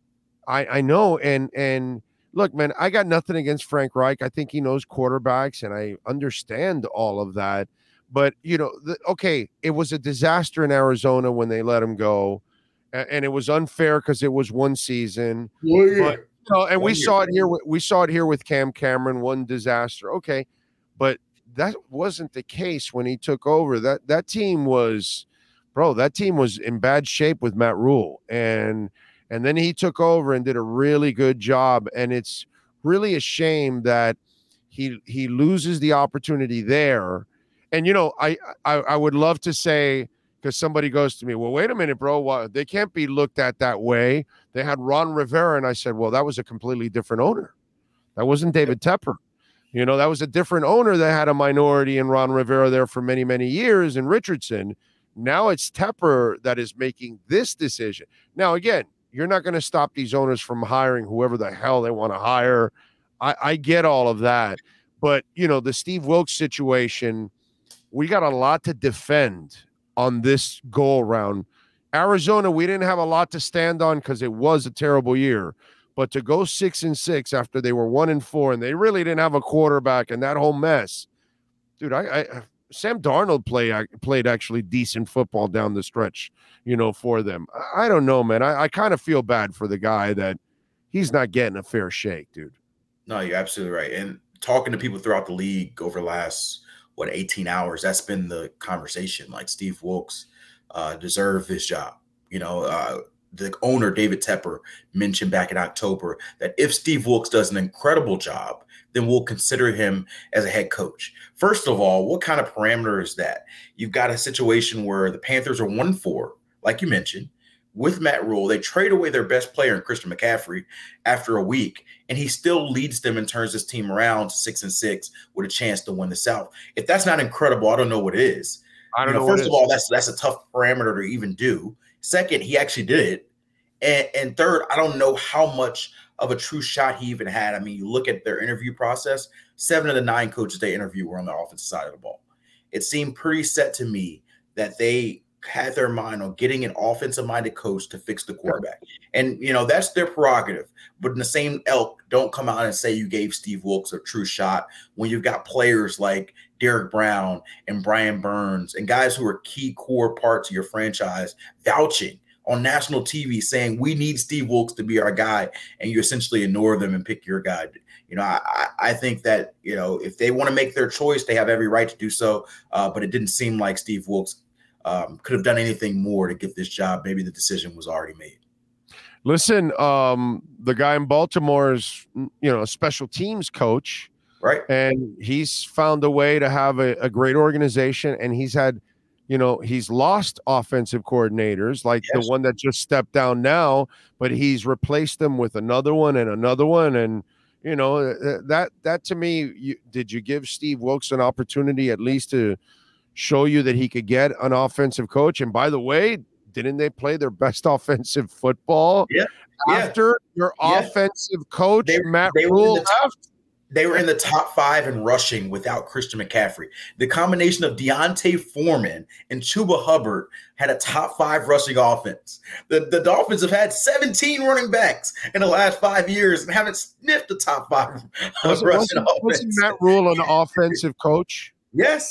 I I know, and and look, man, I got nothing against Frank Reich. I think he knows quarterbacks, and I understand all of that. But you know, the, okay, it was a disaster in Arizona when they let him go, and, and it was unfair because it was one season. Well, yeah. But, you know, and one we year. saw it here. We saw it here with Cam Cameron. One disaster. Okay, but that wasn't the case when he took over. That that team was, bro. That team was in bad shape with Matt Rule, and and then he took over and did a really good job. And it's really a shame that he he loses the opportunity there. And you know, I I, I would love to say, because somebody goes to me, well, wait a minute, bro. Why, they can't be looked at that way. They had Ron Rivera, and I said, well, that was a completely different owner. That wasn't David Tepper. You know, that was a different owner that had a minority in Ron Rivera there for many, many years, and Richardson. Now it's Tepper that is making this decision. Now, again, you're not going to stop these owners from hiring whoever the hell they want to hire. I, I get all of that. But, you know, the Steve Wilks situation, we got a lot to defend on this go around. Arizona, we didn't have a lot to stand on because it was a terrible year. But to go six and six after they were one and four, and they really didn't have a quarterback and that whole mess, dude. I, I Sam Darnold play played actually decent football down the stretch, you know, for them. I, I don't know, man. I, I kind of feel bad for the guy that he's not getting a fair shake, dude. No, you're absolutely right. And talking to people throughout the league over the last what eighteen hours, that's been the conversation. Like Steve Wilks uh, deserved this job. You know, uh, the owner, David Tepper, mentioned back in October that if Steve Wilks does an incredible job, then we'll consider him as a head coach. First of all, what kind of parameter is that? You've got a situation where the Panthers are one and four, like you mentioned, with Matt Rule. They trade away their best player in Christian McCaffrey after a week, and he still leads them and turns this team around to six and six with a chance to win the South. If that's not incredible, I don't know what it is. I don't you know, know. First of all, that's that's a tough parameter to even do. Second, he actually did it. And, and third, I don't know how much of a true shot he even had. I mean, you look at their interview process, seven of the nine coaches they interviewed were on the offensive side of the ball. It seemed pretty set to me that they had their mind on getting an offensive-minded coach to fix the quarterback. And, you know, that's their prerogative. But in the same ilk, don't come out and say you gave Steve Wilks a true shot when you've got players like Derek Brown and Brian Burns and guys who are key core parts of your franchise vouching on national T V saying we need Steve Wilks to be our guy, and you essentially ignore them and pick your guy. You know, I, I think that, you know, if they want to make their choice, they have every right to do so. Uh, but it didn't seem like Steve Wilks um, could have done anything more to get this job. Maybe the decision was already made. Listen, um, the guy in Baltimore is, you know, a special teams coach. Right. And he's found a way to have a, a great organization, and he's had, you know, he's lost offensive coordinators like Yes. the one that just stepped down now, but he's replaced them with another one and another one. And, you know, that, that to me, you, did you give Steve Wilks an opportunity at least to show you that he could get an offensive coach? And by the way, didn't they play their best offensive football Yeah. after your Yeah. offensive coach, They- Matt they were in Rule, the top- left? They were in the top five in rushing without Christian McCaffrey. The combination of Deontay Foreman and Chuba Hubbard had a top five rushing offense. The, the Dolphins have had seventeen running backs in the last five years and haven't sniffed the top five Wasn't, rushing wasn't, offense. wasn't Matt Rule an offensive coach? Yes.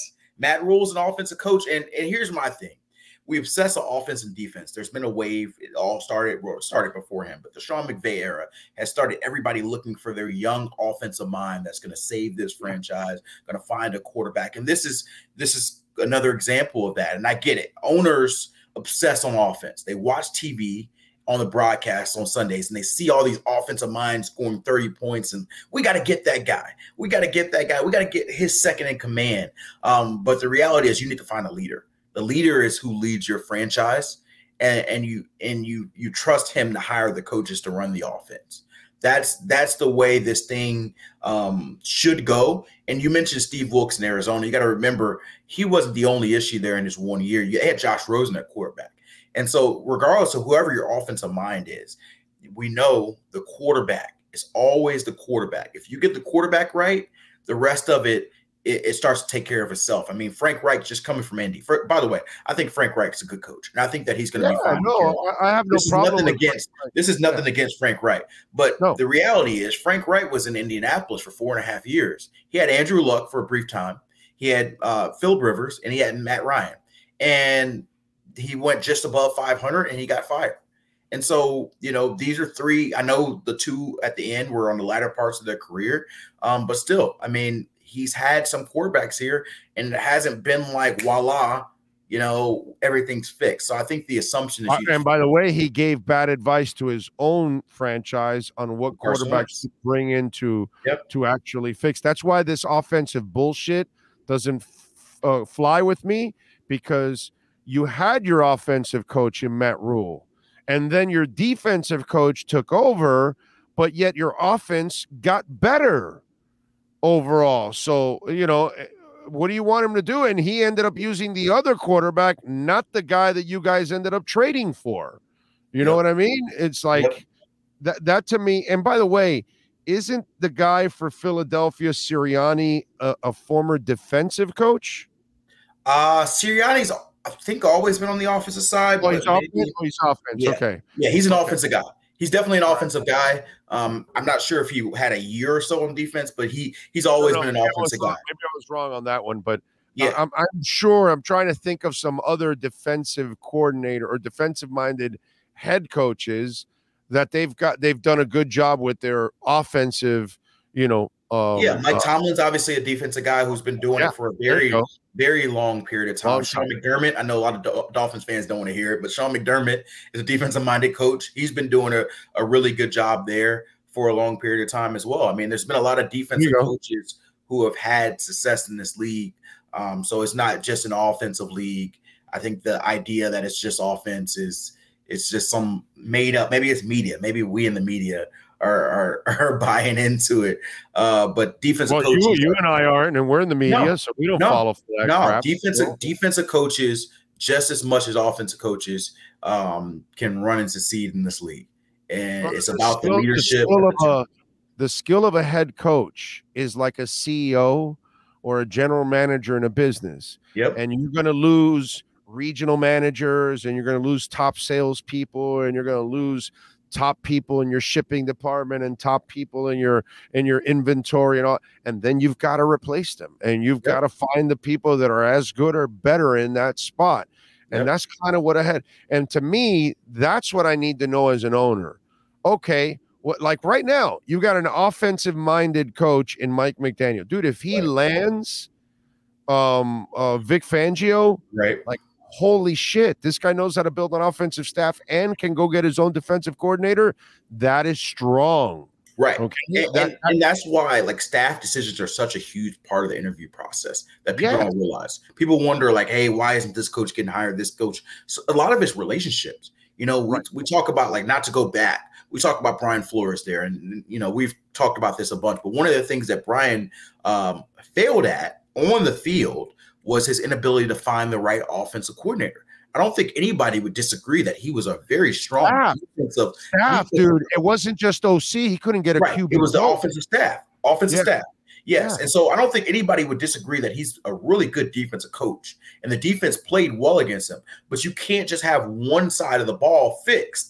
Matt Rule's an offensive coach, and, and here's my thing. We obsess on offense and defense. There's been a wave. It all started well, it started before him, but the Sean McVay era has started everybody looking for their young offensive mind that's going to save this franchise, going to find a quarterback. And this is this is another example of that. And I get it. Owners obsess on offense. They watch T V on the broadcast on Sundays, and they see all these offensive minds scoring thirty points, and we got to get that guy. We got to get that guy. We got to get his second in command. Um, but the reality is you need to find a leader. The leader is who leads your franchise, and, and you and you you trust him to hire the coaches to run the offense. That's that's the way this thing um, should go. And you mentioned Steve Wilkes in Arizona. You got to remember he wasn't the only issue there in his one year. You had Josh Rosen at quarterback. And so regardless of whoever your offensive mind is, we know the quarterback is always the quarterback. If you get the quarterback right, the rest of it, it, it starts to take care of itself. I mean, Frank Reich just coming from Indy. For, by the way, I think Frank Reich is a good coach, and I think that he's going to yeah, be fine. No, I have no this problem. Is nothing with against this is nothing yeah. against Frank Reich, but no. the reality is Frank Reich was in Indianapolis for four and a half years. He had Andrew Luck for a brief time. He had uh, Phil Rivers, and he had Matt Ryan, and he went just above five hundred, and he got fired. And so, you know, these are three. I know the two at the end were on the latter parts of their career, um, but still, I mean, he's had some quarterbacks here, and it hasn't been like, voila, you know, everything's fixed. So I think the assumption is. Uh, and by the way, he gave bad advice to his own franchise on what quarterbacks to bring in to, yep. to actually fix. That's why this offensive bullshit doesn't f- uh, fly with me, because you had your offensive coach in Matt Rule, and then your defensive coach took over, but yet your offense got better overall. So, you know, what do you want him to do? And he ended up using the other quarterback, not the guy that you guys ended up trading for. You yep. know what I mean? It's like yep. that, that to me. And by the way, isn't the guy for Philadelphia, Sirianni, a, a former defensive coach? Uh, Sirianni's I think always been on the offensive side. Oh, he's offense. Maybe, oh, he's offense. Yeah. Okay. Yeah, he's an okay. offensive guy. He's definitely an offensive guy. Um, I'm not sure if he had a year or so on defense, but he he's always no, no, been an offensive guy. Maybe I was wrong on that one, but yeah, uh, I'm, I'm sure. I'm trying to think of some other defensive coordinator or defensive-minded head coaches that they've got. They've done a good job with their offensive. You know. Um, yeah, Mike uh, Tomlin's obviously a defensive guy who's been doing yeah, it for a very, very long period of time. Long Sean time. McDermott, I know a lot of Do- Dolphins fans don't want to hear it, but Sean McDermott is a defensive-minded coach. He's been doing a, a really good job there for a long period of time as well. I mean, there's been a lot of defensive coaches who have had success in this league. Um, so it's not just an offensive league. I think the idea that it's just offense is it's just some made up. Maybe it's media. Maybe we in the media Are, are are buying into it, uh, but defensive well, coaches. You, you and I aren't, and we're in the media, no, so we don't no, follow for that no, crap. defensive no. defensive coaches just as much as offensive coaches um, can run and succeed in this league, and well, it's the about skill, the leadership. The skill, of a, the skill of a head coach is like a C E O or a general manager in a business. Yep, and you're going to lose regional managers, and you're going to lose top salespeople, and you're going to lose top people in your shipping department and top people in your in your inventory and all, and then you've got to replace them, and you've yep. got to find the people that are as good or better in that spot. And yep. that's kind of what I had. And to me, that's what I need to know as an owner. Okay, what like right now, you got an offensive minded coach in Mike McDaniel. Dude, if he right. lands um uh Vic Fangio, right, like holy shit, this guy knows how to build an offensive staff and can go get his own defensive coordinator. That is strong. Right. Okay. And, that, and, and that's why like staff decisions are such a huge part of the interview process that people yeah. don't realize. People wonder like, hey, why isn't this coach getting hired? This coach. So a lot of it's relationships. You know, we, right. we talk about like not to go back. We talk about Brian Flores there. And, you know, we've talked about this a bunch. But one of the things that Brian um, failed at on the field was his inability to find the right offensive coordinator. I don't think anybody would disagree that he was a very strong staff. defensive staff, dude. It wasn't just O C. He couldn't get a right. Q B. It was the offensive staff. Offensive yeah. staff. Yes. Yeah. And so I don't think anybody would disagree that he's a really good defensive coach. And the defense played well against him. But you can't just have one side of the ball fixed.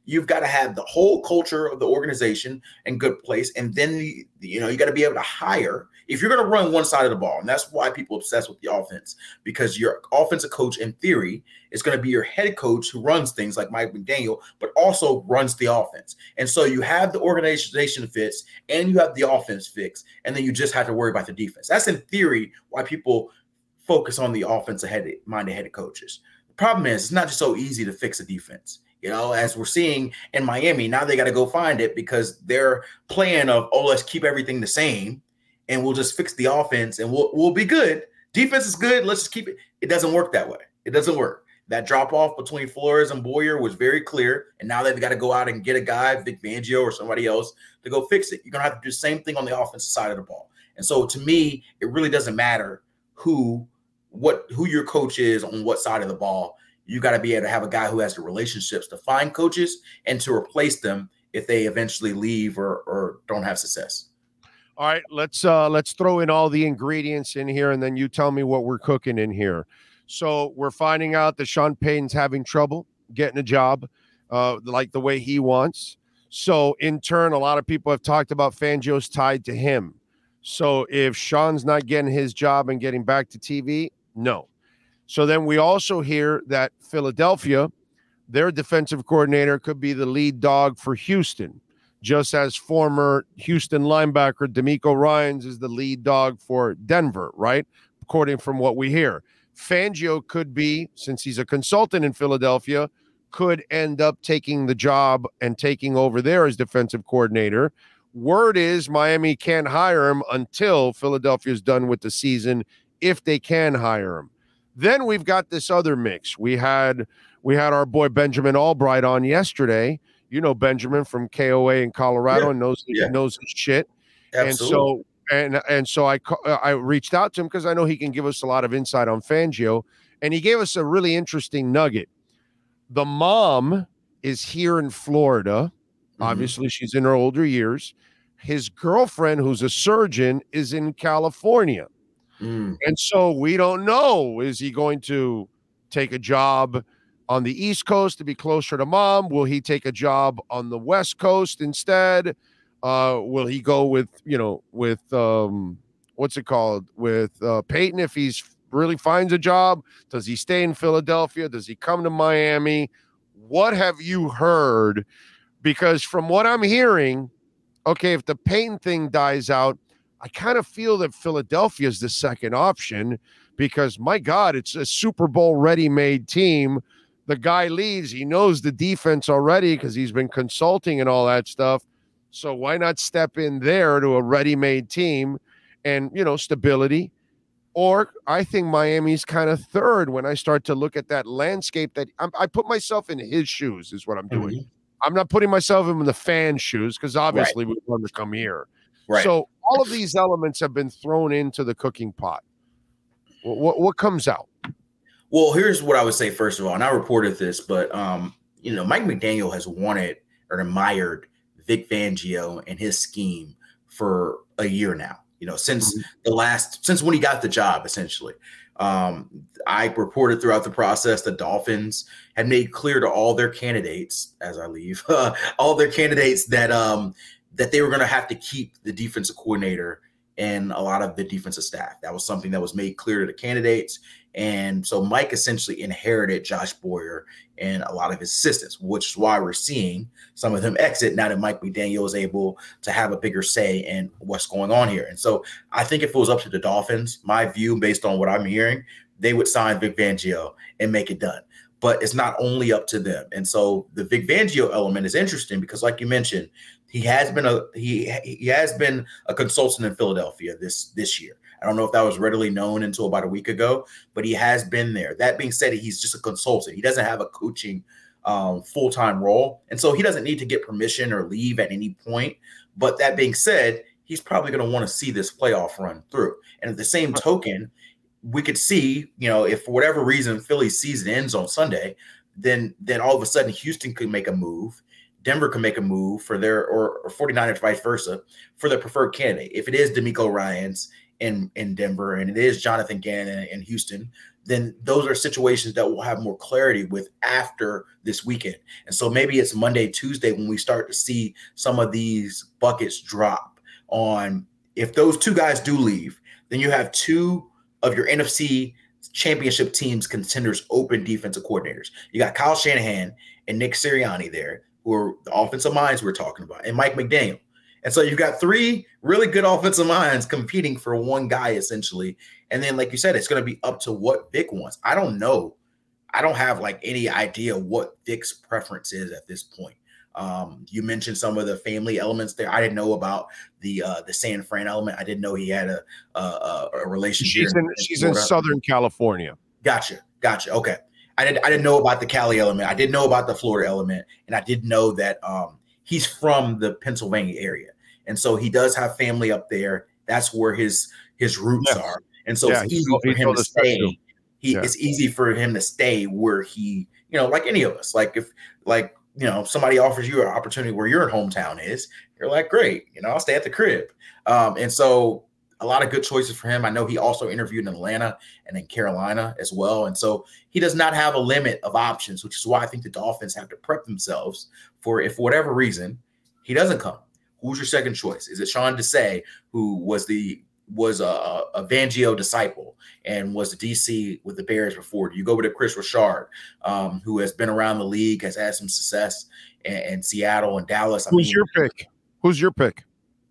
you've got to have the whole culture of the organization in good place. And then, the, you know, you got to be able to hire if you're going to run one side of the ball. And that's why people obsess with the offense, because your offensive coach, in theory, is going to be your head coach who runs things like Mike McDaniel, but also runs the offense. And so you have the organization fits and you have the offense fixed, and then you just have to worry about the defense. That's in theory why people focus on the offensive head minded head coaches. The problem is it's not just so easy to fix a defense. You know, as we're seeing in Miami, now they got to go find it because their plan of, oh, let's keep everything the same and we'll just fix the offense and we'll we'll be good. Defense is good. Let's just keep it. It doesn't work that way. It doesn't work. That drop off between Flores and Boyer was very clear. And now they've got to go out and get a guy, Vic Fangio or somebody else, to go fix it. You're going to have to do the same thing on the offensive side of the ball. And so to me, it really doesn't matter who what who your coach is on what side of the ball. You got to be able to have a guy who has the relationships to find coaches and to replace them if they eventually leave or, or don't have success. All right, let's uh, let's throw in all the ingredients in here, and then you tell me what we're cooking in here. So we're finding out that Sean Payton's having trouble getting a job uh, like the way he wants. So in turn, a lot of people have talked about Fangio's tied to him. So if Sean's not getting his job and getting back to T V, no. So then we also hear that Philadelphia, their defensive coordinator, could be the lead dog for Houston, just as former Houston linebacker DeMeco Ryans is the lead dog for Denver, right? According from what we hear. Fangio could be, since he's a consultant in Philadelphia, could end up taking the job and taking over there as defensive coordinator. Word is Miami can't hire him until Philadelphia's done with the season, if they can hire him. Then we've got this other mix. We had we had our boy Benjamin Albright on yesterday. You know Benjamin from K O A in Colorado, yeah. and knows yeah. knows his shit. Absolutely. And so and and so I I reached out to him because I know he can give us a lot of insight on Fangio, and he gave us a really interesting nugget. The mom is here in Florida. Mm-hmm. Obviously, she's in her older years. His girlfriend, who's a surgeon, is in California. Mm. And so we don't know, is he going to take a job on the East Coast to be closer to mom? Will he take a job on the West Coast instead? Uh, will he go with, you know, with, um, what's it called, with uh, Peyton if he's really finds a job? Does he stay in Philadelphia? Does he come to Miami? What have you heard? Because from what I'm hearing, okay, if the Peyton thing dies out, I kind of feel that Philadelphia is the second option because, my God, it's a Super Bowl ready-made team. The guy leaves. He knows the defense already because he's been consulting and all that stuff. So why not step in there to a ready-made team and, you know, stability? Or I think Miami's kind of third when I start to look at that landscape that I'm, I put myself in his shoes is what I'm doing. Mm-hmm. I'm not putting myself in the fan's shoes because obviously right. we want to come here. Right. So all of these elements have been thrown into the cooking pot. What, what, what comes out? Well, here's what I would say, first of all, and I reported this, but, um, you know, Mike McDaniel has wanted or admired Vic Fangio and his scheme for a year now, you know, since mm-hmm. the last, since when he got the job, essentially. Um, I reported throughout the process the Dolphins had made clear to all their candidates, as I leave, uh, all their candidates that um, that they were going to have to keep the defensive coordinator and a lot of the defensive staff. That was something that was made clear to the candidates. And so Mike essentially inherited Josh Boyer and a lot of his assistants, which is why we're seeing some of them exit now that Mike McDaniel is able to have a bigger say in what's going on here. And so I think if it was up to the Dolphins, my view, based on what I'm hearing, they would sign Vic Fangio and make it done. But it's not only up to them. And so the Vic Fangio element is interesting because, like you mentioned, he has been a he he has been a consultant in Philadelphia this this year. I don't know if that was readily known until about a week ago, but he has been there. That being said, he's just a consultant. He doesn't have a coaching um, full-time role. And so he doesn't need to get permission or leave at any point. But that being said, he's probably going to want to see this playoff run through. And at the same token, we could see, you know, if for whatever reason Philly's season ends on Sunday, then then all of a sudden Houston could make a move. Denver can make a move for their, or, or 49ers vice versa, for their preferred candidate. If it is DeMeco Ryans in, in Denver and it is Jonathan Gannon in Houston, then those are situations that we'll have more clarity with after this weekend. And so maybe it's Monday, Tuesday when we start to see some of these buckets drop on. If those two guys do leave, then you have two of your N F C championship teams contenders open defensive coordinators. You got Kyle Shanahan and Nick Sirianni there, who are the offensive minds we're talking about, and Mike McDaniel. And so you've got three really good offensive minds competing for one guy, essentially. And then, like you said, it's going to be up to what Vic wants. I don't know. I don't have like any idea what Vic's preference is at this point. Um, you mentioned some of the family elements there. I didn't know about the uh, the San Fran element. I didn't know he had a a, a relationship. She's in, in she's in Southern California. Gotcha, gotcha. Okay, I didn't I didn't know about the Cali element. I didn't know about the Florida element, and I did know that um, he's from the Pennsylvania area, and so he does have family up there. That's where his his roots yes. are, and so yeah, it's easy for him to stay. He yeah. it's easy for him to stay where he, you know, like any of us. Like if like. You know, somebody offers you an opportunity where your hometown is, you're like, great, you know, I'll stay at the crib. Um, and so a lot of good choices for him. I know he also interviewed in Atlanta and in Carolina as well. And so he does not have a limit of options, which is why I think the Dolphins have to prep themselves for if for whatever reason he doesn't come. Who's your second choice? Is it Sean Desai, who was the was a, a Fangio disciple and was the D C with the Bears before? Do you go with a Chris Richard, um, who has been around the league, has had some success in, in Seattle and Dallas? I Who's mean, your pick? Who's your pick?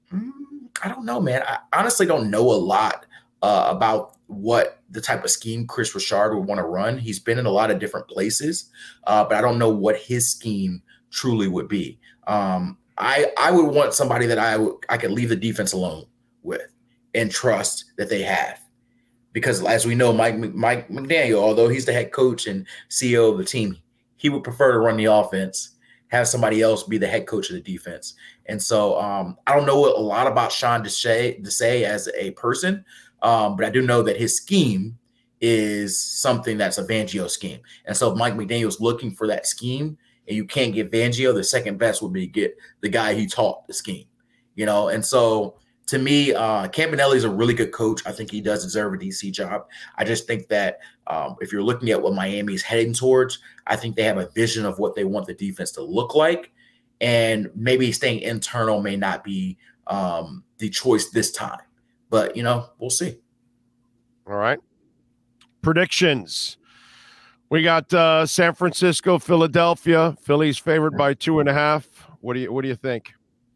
I don't know, man. I honestly don't know a lot uh, about what the type of scheme Chris Richard would want to run. He's been in a lot of different places, uh, but I don't know what his scheme truly would be. Um, I I would want somebody that I w- I could leave the defense alone with and trust that they have. Because as we know, Mike Mike McDaniel, although he's the head coach and C E O of the team, he would prefer to run the offense, have somebody else be the head coach of the defense. And so um, I don't know a lot about Sean Desai, Desai as a person, um, but I do know that his scheme is something that's a Fangio scheme. And so if Mike McDaniel's looking for that scheme and you can't get Fangio, the second best would be get the guy he taught the scheme, you know? And so to me, uh, Campanelli is a really good coach. I think he does deserve a D C job. I just think that um, if you're looking at what Miami is heading towards, I think they have a vision of what they want the defense to look like. And maybe staying internal may not be um, the choice this time. But, you know, we'll see. All right. Predictions. We got uh, San Francisco, Philadelphia. Philly's favored by two and a half. What do you What do you think?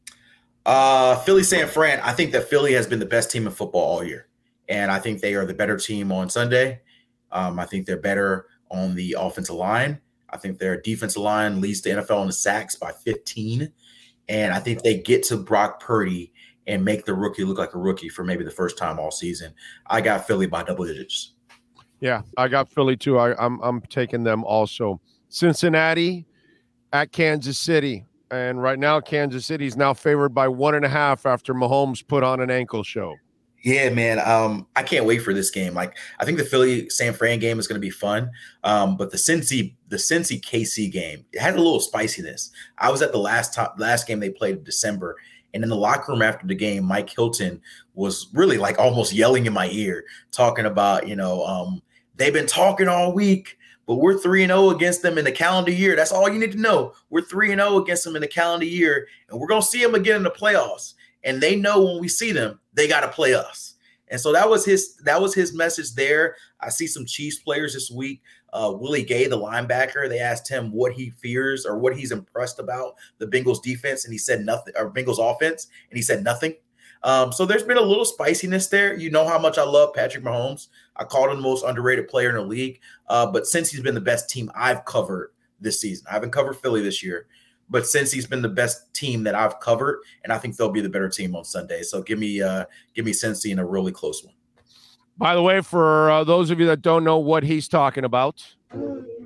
Uh, Philly, San Fran. I think that Philly has been the best team in football all year, and I think they are the better team on Sunday. Um, I think they're better on the offensive line. I think their defensive line leads the N F L in the sacks by fifteen, and I think they get to Brock Purdy and make the rookie look like a rookie for maybe the first time all season. I got Philly by double digits. Yeah, I got Philly too. I, I'm I'm taking them also. Cincinnati at Kansas City. And right now, Kansas City is now favored by one and a half after Mahomes put on an ankle show. Yeah, man. Um, I can't wait for this game. Like, I think the Philly San Fran game is going to be fun. Um, but the Cincy, the Cincy K C game, it had a little spiciness. I was at the last top, last game they played in December, and in the locker room after the game, Mike Hilton was really like almost yelling in my ear, talking about, you know, um, they've been talking all week. But we're three and oh against them in the calendar year. That's all you need to know. We're three and oh against them in the calendar year, and we're going to see them again in the playoffs. And they know when we see them, they got to play us. And so that was his that was his message there. I see some Chiefs players this week. Uh, Willie Gay, the linebacker, they asked him what he fears or what he's impressed about the Bengals defense, and he said nothing, or Bengals offense, and he said nothing. Um, so there's been a little spiciness there. You know how much I love Patrick Mahomes. I called him the most underrated player in the league. Uh, but since he's been the best team I've covered this season, I haven't covered Philly this year, but since he's been the best team that I've covered, and I think they'll be the better team on Sunday. So give me, uh, give me Cincy in a really close one. By the way, for uh, those of you that don't know what he's talking about, Uh,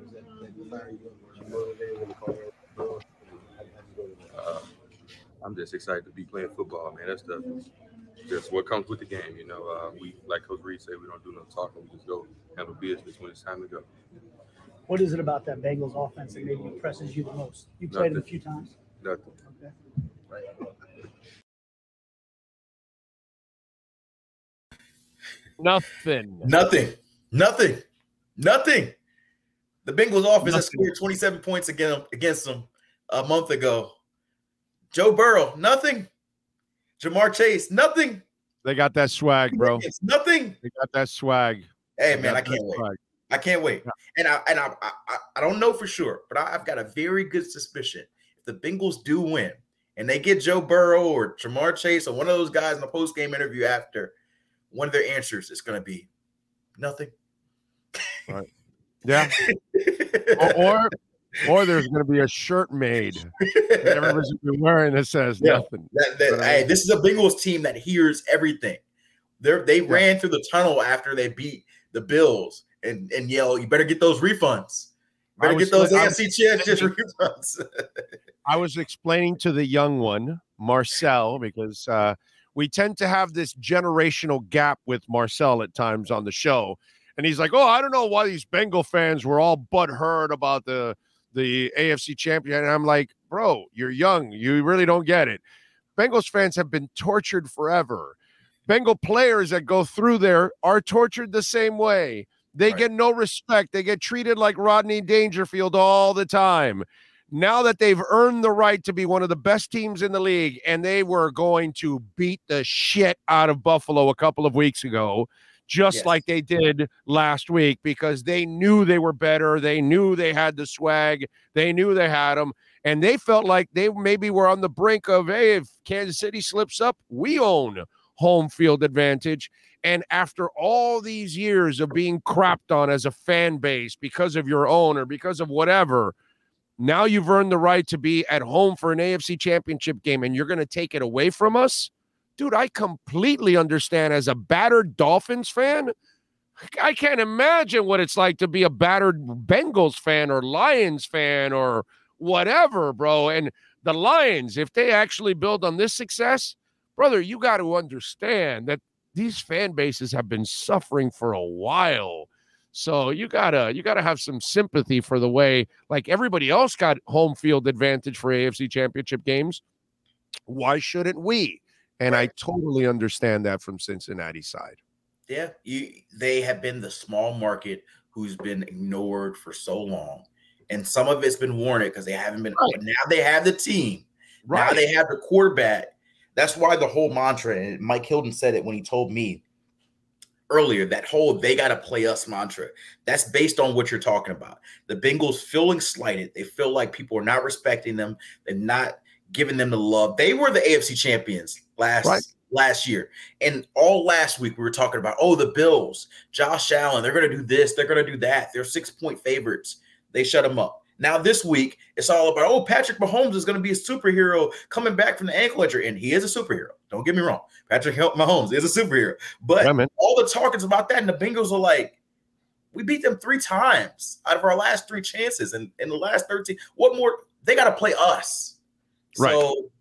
I'm just excited to be playing football, man. That's the just what comes with the game, you know. Uh, we, like Coach Reed said, we don't do no talking. We just go handle business when it's time to go. What is it about that Bengals offense that maybe impresses you the most? You played Nothing. it a few times. Nothing. Okay. Nothing. Nothing. Nothing. Nothing. The Bengals offense has Nothing. scored twenty-seven points against, against them a month ago. Joe Burrow, nothing. Jamar Chase, nothing. They got that swag, bro. It's nothing. They got that swag. Hey, They man, got I can't that wait. swag. I can't wait. Yeah. And I and I, I I don't know for sure, but I, I've got a very good suspicion if the Bengals do win and they get Joe Burrow or Jamar Chase or one of those guys in the post-game interview after, one of their answers is going to be nothing. Right. Yeah. or, or or there's going to be a shirt made that everybody's going to be wearing that says Yeah. nothing. That, that, But, uh, hey, this is a Bengals team that hears everything. They they Yeah. ran through the tunnel after they beat the Bills and, and yell, "You better get those refunds. You better I get was- those I A was- F C Championship refunds." I was explaining to the young one, Marcel, because uh, we tend to have this generational gap with Marcel at times on the show. And he's like, oh, I don't know why these Bengal fans were all butthurt about the, the A F C champion. And I'm like, bro, you're young. You really don't get it. Bengals fans have been tortured forever. Bengal players that go through there are tortured the same way. They Right. get no respect. They get treated like Rodney Dangerfield all the time. Now that they've earned the right to be one of the best teams in the league, and they were going to beat the shit out of Buffalo a couple of weeks ago, just Yes. like they did last week, because they knew they were better. They knew they had the swag. They knew they had them. And they felt like they maybe were on the brink of, hey, if Kansas City slips up, we own home field advantage. And after all these years of being crapped on as a fan base because of your own or because of whatever, now you've earned the right to be at home for an A F C championship game, and you're going to take it away from us? Dude, I completely understand as a battered Dolphins fan. I can't imagine what it's like to be a battered Bengals fan or Lions fan or whatever, bro. And the Lions, if they actually build on this success, brother, you got to understand that these fan bases have been suffering for a while. So you gotta you gotta have some sympathy for the way, like everybody else got home field advantage for A F C championship games. Why shouldn't we? And Right. I totally understand that from Cincinnati side. Yeah, you, they have been the small market who's been ignored for so long. And some of it's been warranted because they haven't been. Right. But now they have the team. Now they have the quarterback. That's why the whole mantra, and Mike Hilton said it when he told me earlier, that whole "they got to play us" mantra, that's based on what you're talking about. The Bengals feeling slighted. They feel like people are not respecting them. They're not giving them the love. They were the A F C champions last Right. last year. And all last week we were talking about, oh, the Bills, Josh Allen, they're going to do this, they're going to do that. They're six-point favorites. They shut them up. Now this week, it's all about, oh, Patrick Mahomes is going to be a superhero coming back from the ankle injury. And he is a superhero. Don't get me wrong. Patrick Mahomes is a superhero. But Yeah, man. all the talk is about that. And the Bengals are like, we beat them three times out of our last three chances. And in the last thirteen, what more? They got to play us. Right. So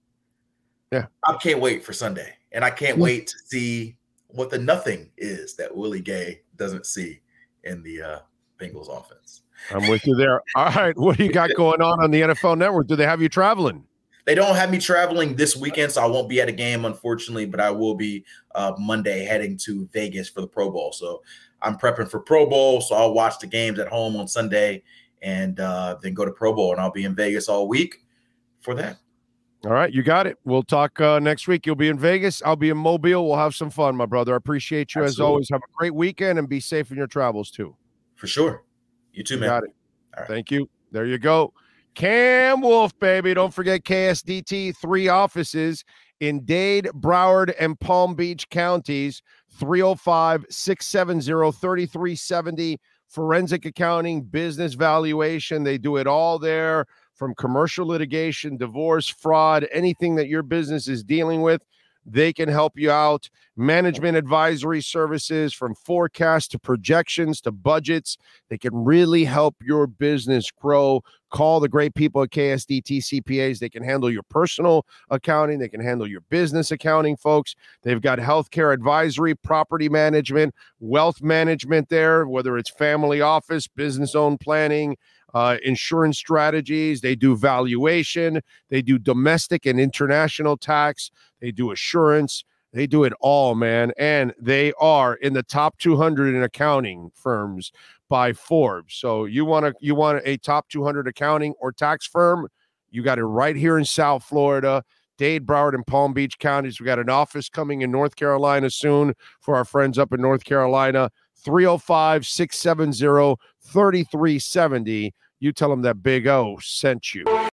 yeah, I can't wait for Sunday. And I can't wait to see what the nothing is that Willie Gay doesn't see in the uh, Bengals offense. I'm with you there. All right, what do you got going on on the N F L Network? Do they have you traveling? They don't have me traveling this weekend, so I won't be at a game, unfortunately, but I will be uh, Monday heading to Vegas for the Pro Bowl. So I'm prepping for Pro Bowl, so I'll watch the games at home on Sunday and uh, then go to Pro Bowl, and I'll be in Vegas all week for that. All right, you got it. We'll talk uh, next week. You'll be in Vegas. I'll be in Mobile. We'll have some fun, my brother. I appreciate you Absolutely. as always. Have a great weekend and be safe in your travels too. For sure. You too, You man. got it. All right. Thank you. There you go. Cam Wolf, baby. Don't forget K S D T, three offices in Dade, Broward, and Palm Beach counties. three oh five, six seven zero, three three seven zero. Forensic accounting, business valuation. They do it all there, from commercial litigation, divorce, fraud, anything that your business is dealing with. They can help you out. Management advisory services, from forecasts to projections to budgets. They can really help your business grow. Call the great people at K S D T C P As. They can handle your personal accounting. They can handle your business accounting, folks. They've got healthcare advisory, property management, wealth management there, whether it's family office, business-owned planning, uh, insurance strategies. They do valuation. They do domestic and international tax. They do assurance. They do it all, man. And they are in the top two hundred in accounting firms by Forbes. So you want to you want a top two hundred accounting or tax firm, you got it right here in South Florida, Dade, Broward, and Palm Beach counties. We got an office coming in North Carolina soon for our friends up in North Carolina. three oh five, six seven zero, three three seven zero. You tell them that Big O sent you.